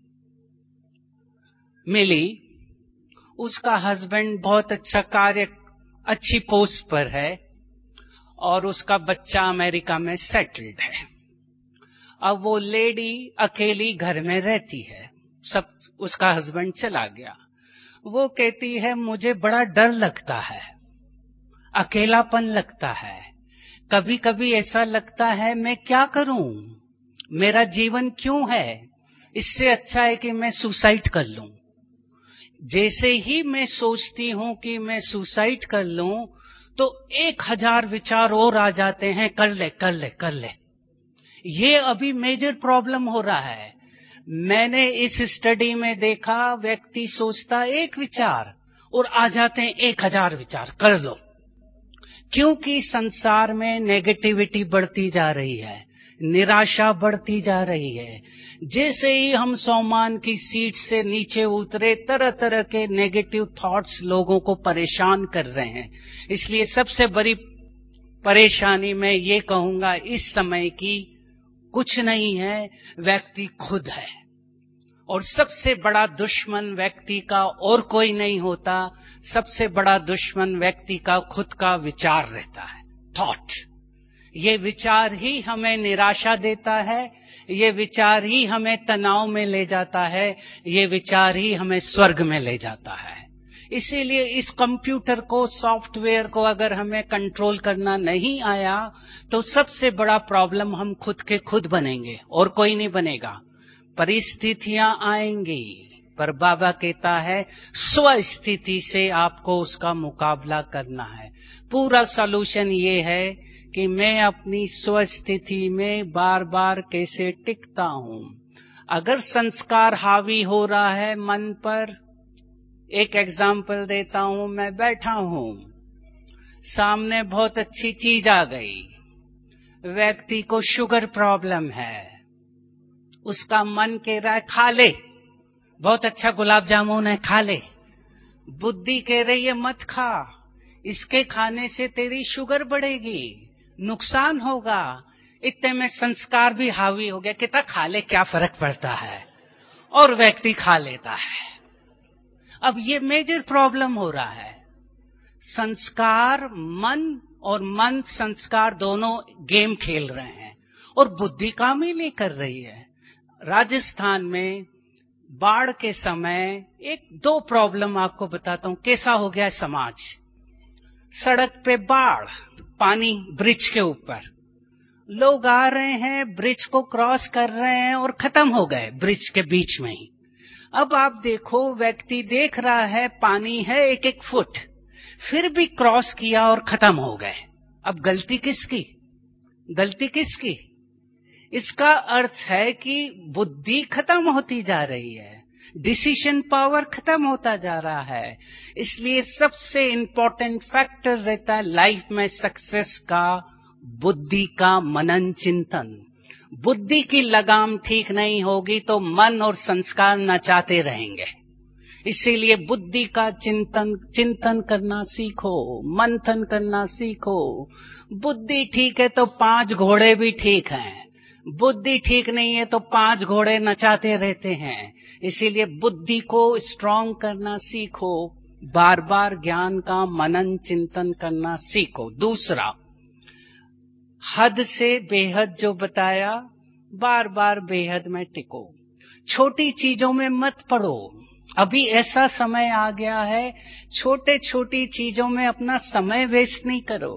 मिली, उसका हस्बैंड बहुत अच्छा कार्य, अच्छी पोस्ट पर है और उसका बच्चा अमेरिका में सेटल्ड है। अब वो लेडी अकेली घर में रहती है, सब उसका हस्बैंड चला गया। वो कहती है मुझे बड़ा डर लगता है, अकेलापन लगता है, कभी कभी ऐसा लगता है मैं क्या करूं, मेरा जीवन क्यों है, इससे अच्छा है कि मैं सुसाइड कर लूं। जैसे ही मैं सोचती हूं कि मैं सुसाइड कर लूं तो एक हजार विचार और आ जाते हैं, कर ले कर ले कर ले। ये अभी मेजर प्रॉब्लम हो रहा है। मैंने इस स्टडी में देखा, व्यक्ति सोचता एक विचार और आ जाते हैं एक हजार विचार, कर लो। क्योंकि संसार में नेगेटिविटी बढ़ती जा रही है, निराशा बढ़ती जा रही है। जैसे ही हम सोमान की सीट से नीचे उतरे, तरह तरह के नेगेटिव थॉट्स लोगों को परेशान कर रहे हैं। इसलिए सबसे बड़ी परेशानी मैं ये कहूंगा इस समय की कुछ नहीं है, व्यक्ति खुद है। और सबसे बड़ा दुश्मन व्यक्ति का और कोई नहीं होता, सबसे बड़ा दुश्मन व्यक्ति का खुद का विचार रहता है, थॉट। ये विचार ही हमें निराशा देता है, ये विचार ही हमें तनाव में ले जाता है, ये विचार ही हमें स्वर्ग में ले जाता है। इसीलिए इस कंप्यूटर को, सॉफ्टवेयर को अगर हमें कंट्रोल करना नहीं आया तो सबसे बड़ा प्रॉब्लम हम खुद के खुद बनेंगे और कोई नहीं बनेगा। परिस्थितियां आएंगी, पर बाबा कहता है स्वस्थिति से आपको उसका मुकाबला करना है। पूरा सॉल्यूशन ये है कि मैं अपनी स्वस्थिति में बार बार कैसे टिकता हूं। अगर संस्कार हावी हो रहा है मन पर, एक एग्जाम्पल देता हूं, मैं बैठा हूं, सामने बहुत अच्छी चीज आ गई, व्यक्ति को शुगर प्रॉब्लम है, उसका मन कह रहा है खा ले, बहुत अच्छा गुलाब जामुन है खा ले। बुद्धि कह रही है मत खा, इसके खाने से तेरी शुगर बढ़ेगी, नुकसान होगा। इतने में संस्कार भी हावी हो गया, कहता खा ले क्या फर्क पड़ता है, और व्यक्ति खा लेता है। अब ये मेजर प्रॉब्लम हो रहा है। संस्कार, मन और मन संस्कार दोनों गेम खेल रहे हैं और बुद्धि काम ही नहीं कर रही है। राजस्थान में बाढ़ के समय एक दो प्रॉब्लम आपको बताता हूं, कैसा हो गया समाज। सड़क पे बाढ़, पानी ब्रिज के ऊपर, लोग आ रहे हैं, ब्रिज को क्रॉस कर रहे हैं और खत्म हो गए ब्रिज के बीच में ही। अब आप देखो, व्यक्ति देख रहा है पानी है एक एक फुट, फिर भी क्रॉस किया और खत्म हो गए। अब गलती किसकी? गलती किसकी? इसका अर्थ है कि बुद्धि खत्म होती जा रही है, डिसीजन पावर खत्म होता जा रहा है। इसलिए सबसे इंपॉर्टेंट फैक्टर रहता है लाइफ में सक्सेस का बुद्धि का मनन चिंतन। बुद्धि की लगाम ठीक नहीं होगी तो मन और संस्कार नचाते रहेंगे। इसीलिए बुद्धि का चिंतन चिंतन करना सीखो, मंथन करना सीखो। बुद्धि ठीक है तो पांच घोड़े भी ठीक हैं, बुद्धि ठीक नहीं है तो पांच घोड़े नचाते रहते हैं। इसीलिए बुद्धि को स्ट्रांग करना सीखो, बार बार ज्ञान का मनन चिंतन करना सीखो। दूसरा, हद से बेहद जो बताया, बार बार बेहद में टिको, छोटी चीजों में मत पड़ो। अभी ऐसा समय आ गया है, छोटे छोटी चीजों में अपना समय वेस्ट नहीं करो,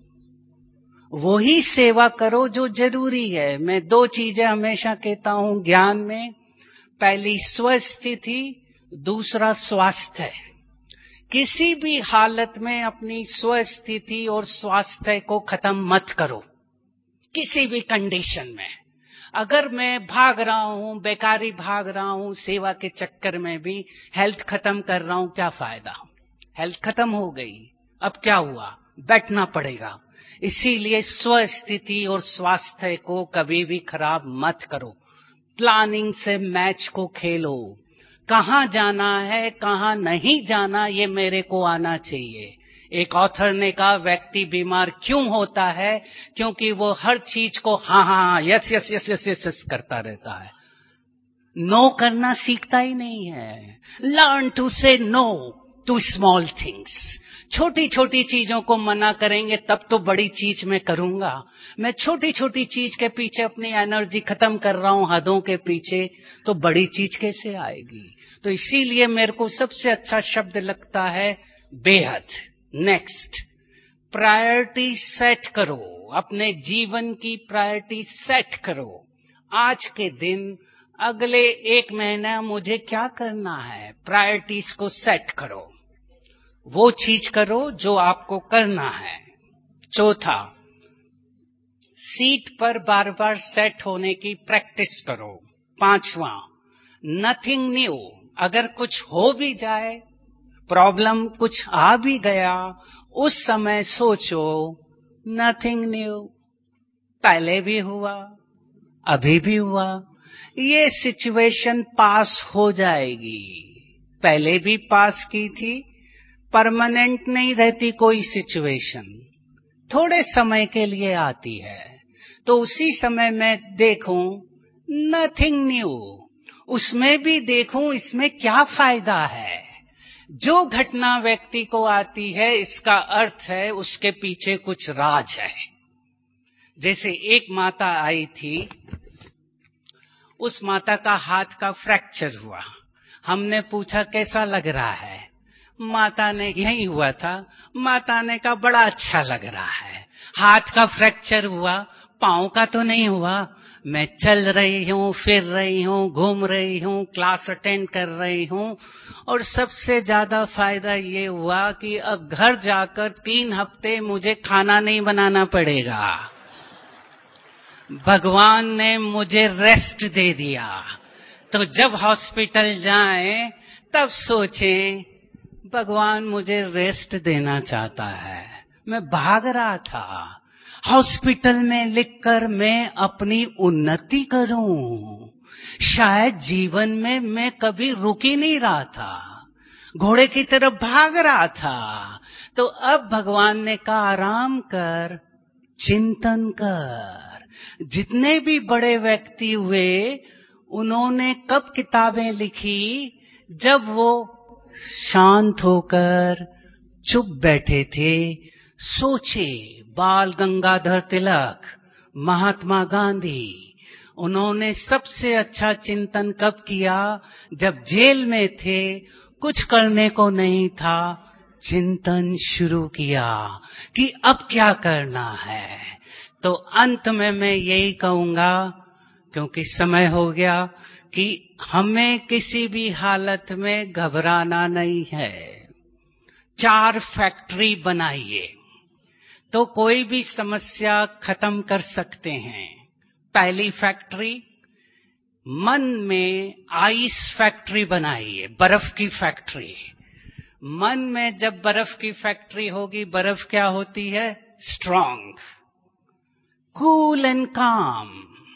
वही सेवा करो जो जरूरी है। मैं दो चीजें हमेशा कहता हूं ज्ञान में, पहली स्वस्थिति, दूसरा स्वास्थ्य। किसी भी हालत में अपनी स्वस्थिति और स्वास्थ्य को खत्म मत करो, किसी भी कंडीशन में। अगर मैं भाग रहा हूं, बेकारी भाग रहा हूं, सेवा के चक्कर में भी हेल्थ खत्म कर रहा हूं, क्या फायदा? हेल्थ खत्म हो गई, अब क्या हुआ? बैठना पड़ेगा। इसीलिए स्वस्थिति और स्वास्थ्य को कभी भी खराब मत करो। प्लानिंग से मैच को खेलो, कहां जाना है कहां नहीं जाना ये मेरे को आना चाहिए। एक ऑथर ने कहा, व्यक्ति बीमार क्यों होता है? क्योंकि वो हर चीज को हाँ हाँ yes yes yes yes yes yes करता रहता है, नो करना सीखता ही नहीं है। Learn to say no to small things. छोटी छोटी चीजों को मना करेंगे तब तो बड़ी चीज मैं करूंगा। मैं छोटी छोटी चीज के पीछे अपनी एनर्जी खत्म कर रहा हूं, हदों के पीछे, तो बड़ी चीज कैसे आएगी? तो इसीलिए मेरे को सबसे अच्छा शब्द लगता है बेहद। नेक्स्ट, प्रायोरिटी सेट करो, अपने जीवन की प्रायोरिटी सेट करो। आज के दिन, अगले एक महीना मुझे क्या करना है, प्रायोरिटीज को सेट करो। वो चीज करो जो आपको करना है। चौथा, सीट पर बार बार सेट होने की प्रैक्टिस करो। पांचवा, नथिंग न्यू, अगर कुछ हो भी जाए, प्रॉब्लम कुछ आ भी गया, उस समय सोचो नथिंग न्यू, पहले भी हुआ, अभी भी हुआ, ये सिचुएशन पास हो जाएगी। पहले भी पास की थी, परमानेंट नहीं रहती कोई सिचुएशन, थोड़े समय के लिए आती है। तो उसी समय में देखूं नथिंग न्यू, उसमें भी देखूं इसमें क्या फायदा है। जो घटना व्यक्ति को आती है, इसका अर्थ है उसके पीछे कुछ राज है। जैसे एक माता आई थी, उस माता का हाथ का फ्रैक्चर हुआ। हमने पूछा कैसा लग रहा है, माता ने, यही हुआ था, माता ने कहा बड़ा अच्छा लग रहा है। हाथ का फ्रैक्चर हुआ, पांव का तो नहीं हुआ। मैं चल रही हूँ, फिर रही हूँ, घूम रही हूँ, क्लास अटेंड कर रही हूँ, और सबसे ज्यादा फायदा ये हुआ कि अब घर जाकर तीन हफ्ते मुझे खाना नहीं बनाना पड़ेगा। भगवान ने मुझे रेस्ट दे दिया। तो जब हॉस्पिटल जाएं तब सोचें भगवान मुझे रेस्ट देना चाहता है। मैं भाग रहा था, हॉस्पिटल में लिखकर मैं अपनी उन्नति करूं। शायद जीवन में मैं कभी रुक ही नहीं रहा था, घोड़े की तरफ भाग रहा था। तो अब भगवान ने कहा आराम कर, चिंतन कर। जितने भी बड़े व्यक्ति हुए, उन्होंने कब किताबें लिखी, जब वो शांत होकर चुप बैठे थे। सोचे, बाल गंगाधर तिलक, महात्मा गांधी, उन्होंने सबसे अच्छा चिंतन कब किया, जब जेल में थे, कुछ करने को नहीं था, चिंतन शुरू किया कि अब क्या करना है। तो अंत में मैं यही कहूंगा, क्योंकि समय हो गया, कि हमें किसी भी हालत में घबराना नहीं है। चार फैक्ट्री बनाइए तो कोई भी समस्या खत्म कर सकते हैं। पहली फैक्ट्री, मन में आइस फैक्ट्री बनाइए, बर्फ की फैक्ट्री। मन में जब बर्फ की फैक्ट्री होगी, बर्फ क्या होती है, स्ट्रांग, कूल एंड काम।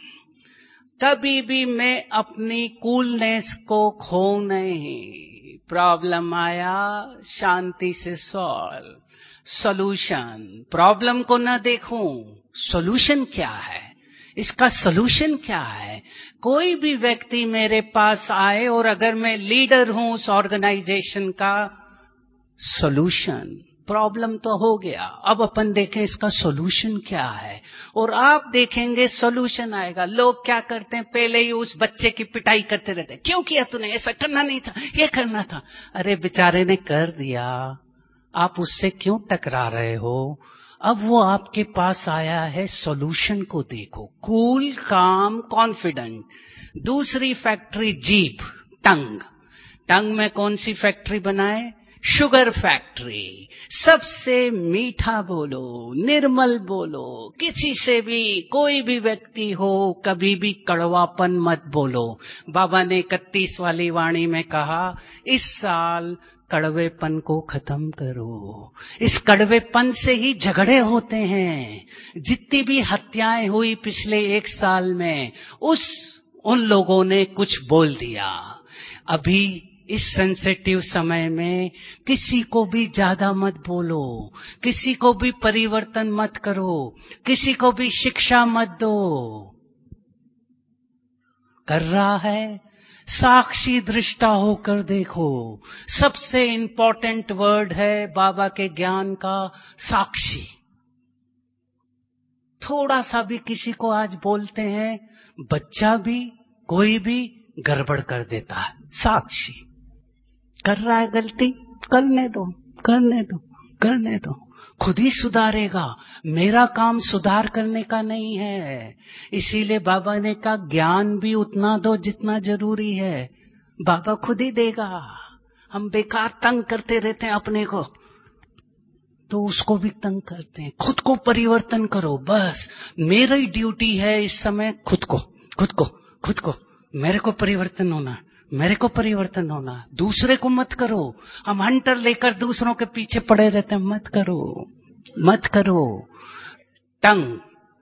कभी भी मैं अपनी कूलनेस को खो नहीं। प्रॉब्लम आया, शांति से सॉल्व, सॉल्यूशन। प्रॉब्लम को ना देखूं, सॉल्यूशन क्या है, इसका सॉल्यूशन क्या है। कोई भी व्यक्ति मेरे पास आए, और अगर मैं लीडर हूं उस ऑर्गेनाइजेशन का, सॉल्यूशन, प्रॉब्लम तो हो गया, अब अपन देखें इसका सॉल्यूशन क्या है, और आप देखेंगे सॉल्यूशन आएगा। लोग क्या करते हैं, पहले ही उस बच्चे की पिटाई करते रहते हैं, क्यों किया तूने, ऐसा करना नहीं था, ये करना था। अरे बेचारे ने कर दिया, आप उससे क्यों टकरा रहे हो। अब वो आपके पास आया है, सॉल्यूशन को देखो, कूल, काम, कॉन्फिडेंट। दूसरी फैक्ट्री, जीभ, टंग। टंग में कौन सी फैक्ट्री बनाए, शुगर फैक्ट्री। सबसे मीठा बोलो, निर्मल बोलो, किसी से भी, कोई भी व्यक्ति हो, कभी भी कड़वापन मत बोलो। बाबा ने इकतीस वाली वाणी में कहा, इस साल कड़वेपन को खत्म करो। इस कड़वेपन से ही झगड़े होते हैं। जितनी भी हत्याएं हुई पिछले एक साल में, उस उन लोगों ने कुछ बोल दिया। अभी इस सेंसिटिव समय में किसी को भी ज्यादा मत बोलो, किसी को भी परिवर्तन मत करो, किसी को भी शिक्षा मत दो। कर रहा है साक्षी दृष्टा होकर देखो। सबसे इंपॉर्टेंट वर्ड है बाबा के ज्ञान का, साक्षी। थोड़ा सा भी किसी को आज बोलते हैं, बच्चा भी कोई भी गड़बड़ कर देता है। साक्षी कर रहा है गलती, करने दो करने दो करने दो, खुद ही सुधारेगा। मेरा काम सुधार करने का नहीं है। इसीलिए बाबा ने कहा ज्ञान भी उतना दो जितना जरूरी है, बाबा खुद ही देगा। हम बेकार तंग करते रहते हैं अपने को, तो उसको भी तंग करते हैं। खुद को परिवर्तन करो, बस मेरी ड्यूटी है इस समय खुद को खुद को खुद को मेरे को परिवर्तन होना, मेरे को परिवर्तन होना। दूसरे को मत करो। हम हंटर लेकर दूसरों के पीछे पड़े रहते हैं, मत करो मत करो। टंग,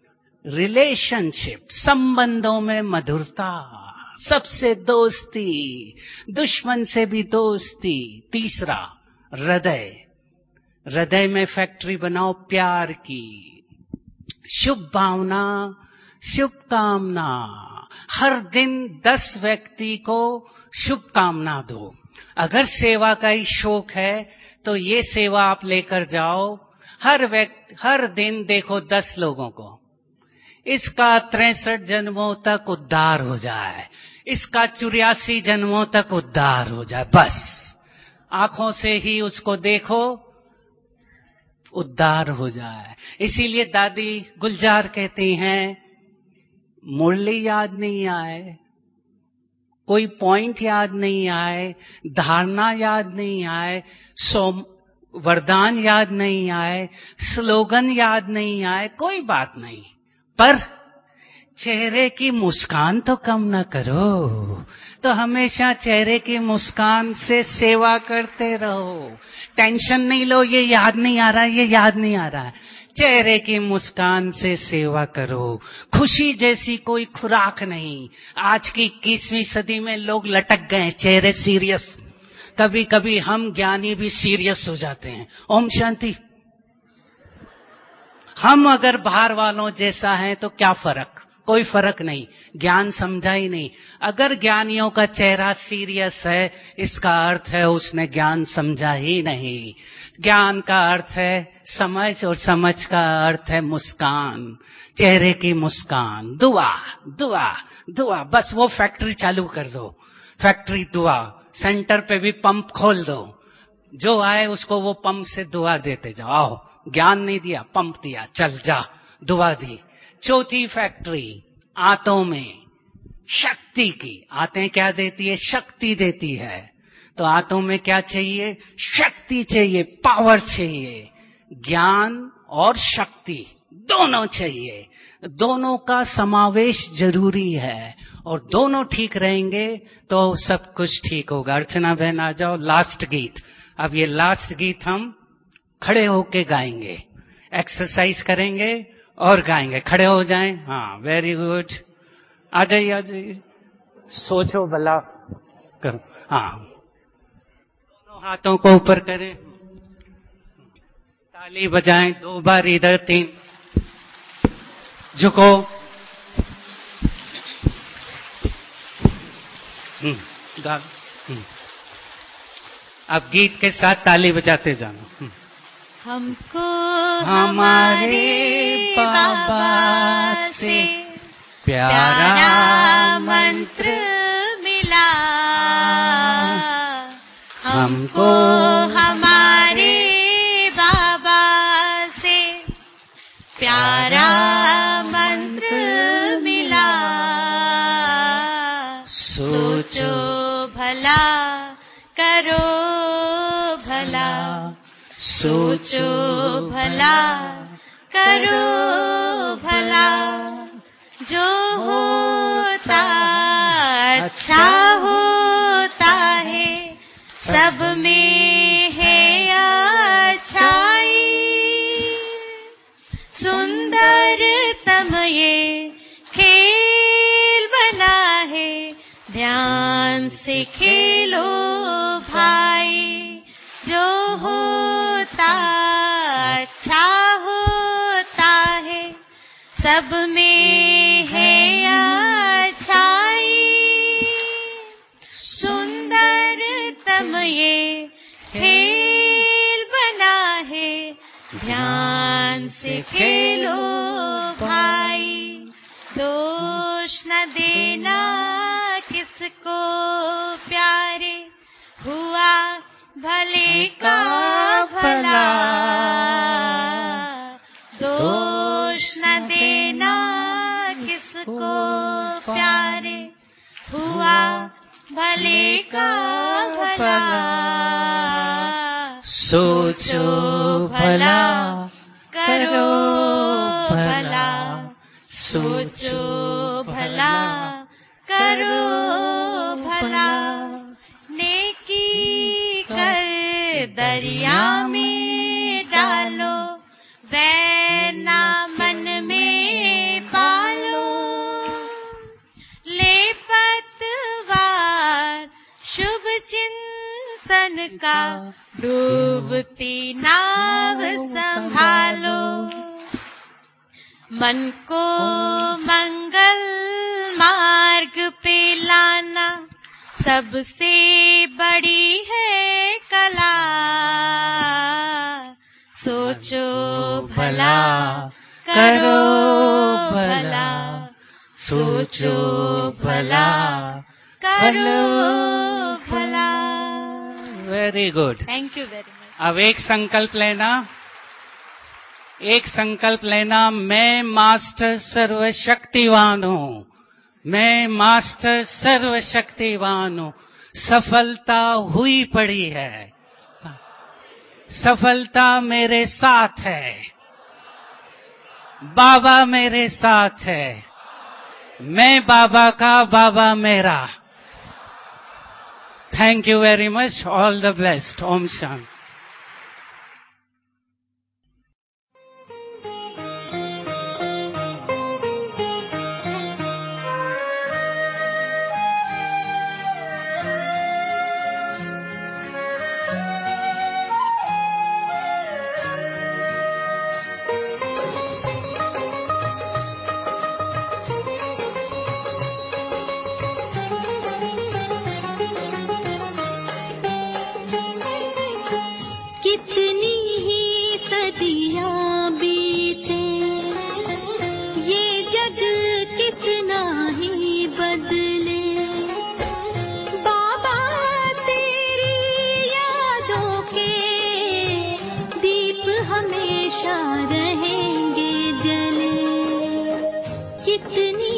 रिलेशनशिप, संबंधों में मधुरता, सबसे दोस्ती, दुश्मन से भी दोस्ती। तीसरा, हृदय। हृदय में फैक्ट्री बनाओ प्यार की। शुभ भावना, शुभ कामना। हर दिन दस व्यक्ति को शुभ कामना दो। अगर सेवा का ही शौक है तो ये सेवा आप लेकर जाओ। हर व्यक्ति हर दिन देखो दस लोगों को, इसका तिरसठ जन्मों तक उद्धार हो जाए, इसका चौरासी जन्मों तक उद्धार हो जाए। बस आंखों से ही उसको देखो, उद्धार हो जाए। इसीलिए दादी गुलजार कहती हैं, मुरली याद नहीं आए, कोई पॉइंट याद नहीं आए, धारणा याद नहीं आए, सोम वरदान याद नहीं आए, स्लोगन याद नहीं आए, कोई बात नहीं, पर चेहरे की मुस्कान तो कम न करो। तो हमेशा चेहरे की मुस्कान से सेवा करते रहो। टेंशन नहीं लो, ये याद नहीं आ रहा है, ये याद नहीं आ रहा है। चेहरे की मुस्कान से सेवा करो। खुशी जैसी कोई खुराक नहीं। आज की इक्कीसवीं सदी में लोग लटक गए, चेहरे सीरियस। कभी कभी हम ज्ञानी भी सीरियस हो जाते हैं। ओम शांति। हम अगर बाहर वालों जैसा हैं तो क्या फर्क, कोई फर्क नहीं, ज्ञान समझा ही नहीं। अगर ज्ञानियों का चेहरा सीरियस है, इसका अर्थ है उसने ज्ञान समझा ही नहीं। ज्ञान का अर्थ है समझ, और समझ का अर्थ है मुस्कान, चेहरे की मुस्कान। दुआ दुआ दुआ, बस वो फैक्ट्री चालू कर दो, फैक्ट्री दुआ। सेंटर पे भी पंप खोल दो, जो आए उसको वो पंप से दुआ देते जाओ। आओ, ज्ञान नहीं दिया, पंप दिया, चल जा, दुआ दी। चौथी फैक्ट्री, आंतों में शक्ति की। आंतें क्या देती है? शक्ति देती है। तो आंतों में क्या चाहिए? शक्ति चाहिए, पावर चाहिए। ज्ञान और शक्ति दोनों चाहिए, दोनों का समावेश जरूरी है। और दोनों ठीक रहेंगे तो सब कुछ ठीक होगा। अर्चना बहन आ जाओ, लास्ट गीत। अब ये लास्ट गीत हम खड़े होके गाएंगे, एक्सरसाइज करेंगे और गाएंगे। खड़े हो जाएं। हाँ, वेरी गुड। आ जाइए आ जाइए, सोचो भला करो। हाँ, दोनों हाथों को ऊपर करें, ताली बजाएं दो बार, इधर तीन, झुको। हम्म, गा हम्म। अब गीत के साथ ताली बजाते जाना। हम्म। हमको हमारे बाबा से प्यारा मंत्र मिला, हमको हमारे बाबा से प्यारा मंत्र मिला। सोचो भला करो भला, सोचो भला करो भला, जो होता अच्छा होता है, सब में है अच्छाई। सुंदरतम ये खेल बना है, ध्यान से खेलो भाई। जो होता अच्छा होता है, सब में है अच्छाई। से खेलो भाई, दोष न देना किसको प्यारे, हुआ भले का भला। दोष न देना किसको प्यारे, हुआ भले का भला। सोचो भला करो भला, सोचो भला करो भला। नेकी कर दरिया में डालो, वैना मन में पालो। ले पतवार शुभ चिंतन का, डूबती नाव संभालो। मन को मंगल मार्ग पे लाना, सबसे बड़ी है कला। सोचो भला करो भला, सोचो भला करो भला। Very good, thank you very much. अब एक संकल्प लेना, एक संकल्प लेना, मैं मास्टर सर्वशक्तिवान हूँ, मैं मास्टर सर्वशक्तिवान हूँ। सफलता हुई पड़ी है, सफलता मेरे साथ है, बाबा मेरे साथ है, मैं बाबा का, बाबा मेरा। Thank you very much, all the best. ओम शांति। कितनी ही सदियां बीते, ये जग कितना ही बदले, बाबा तेरी यादों के दीप हमेशा रहेंगे जले। कितनी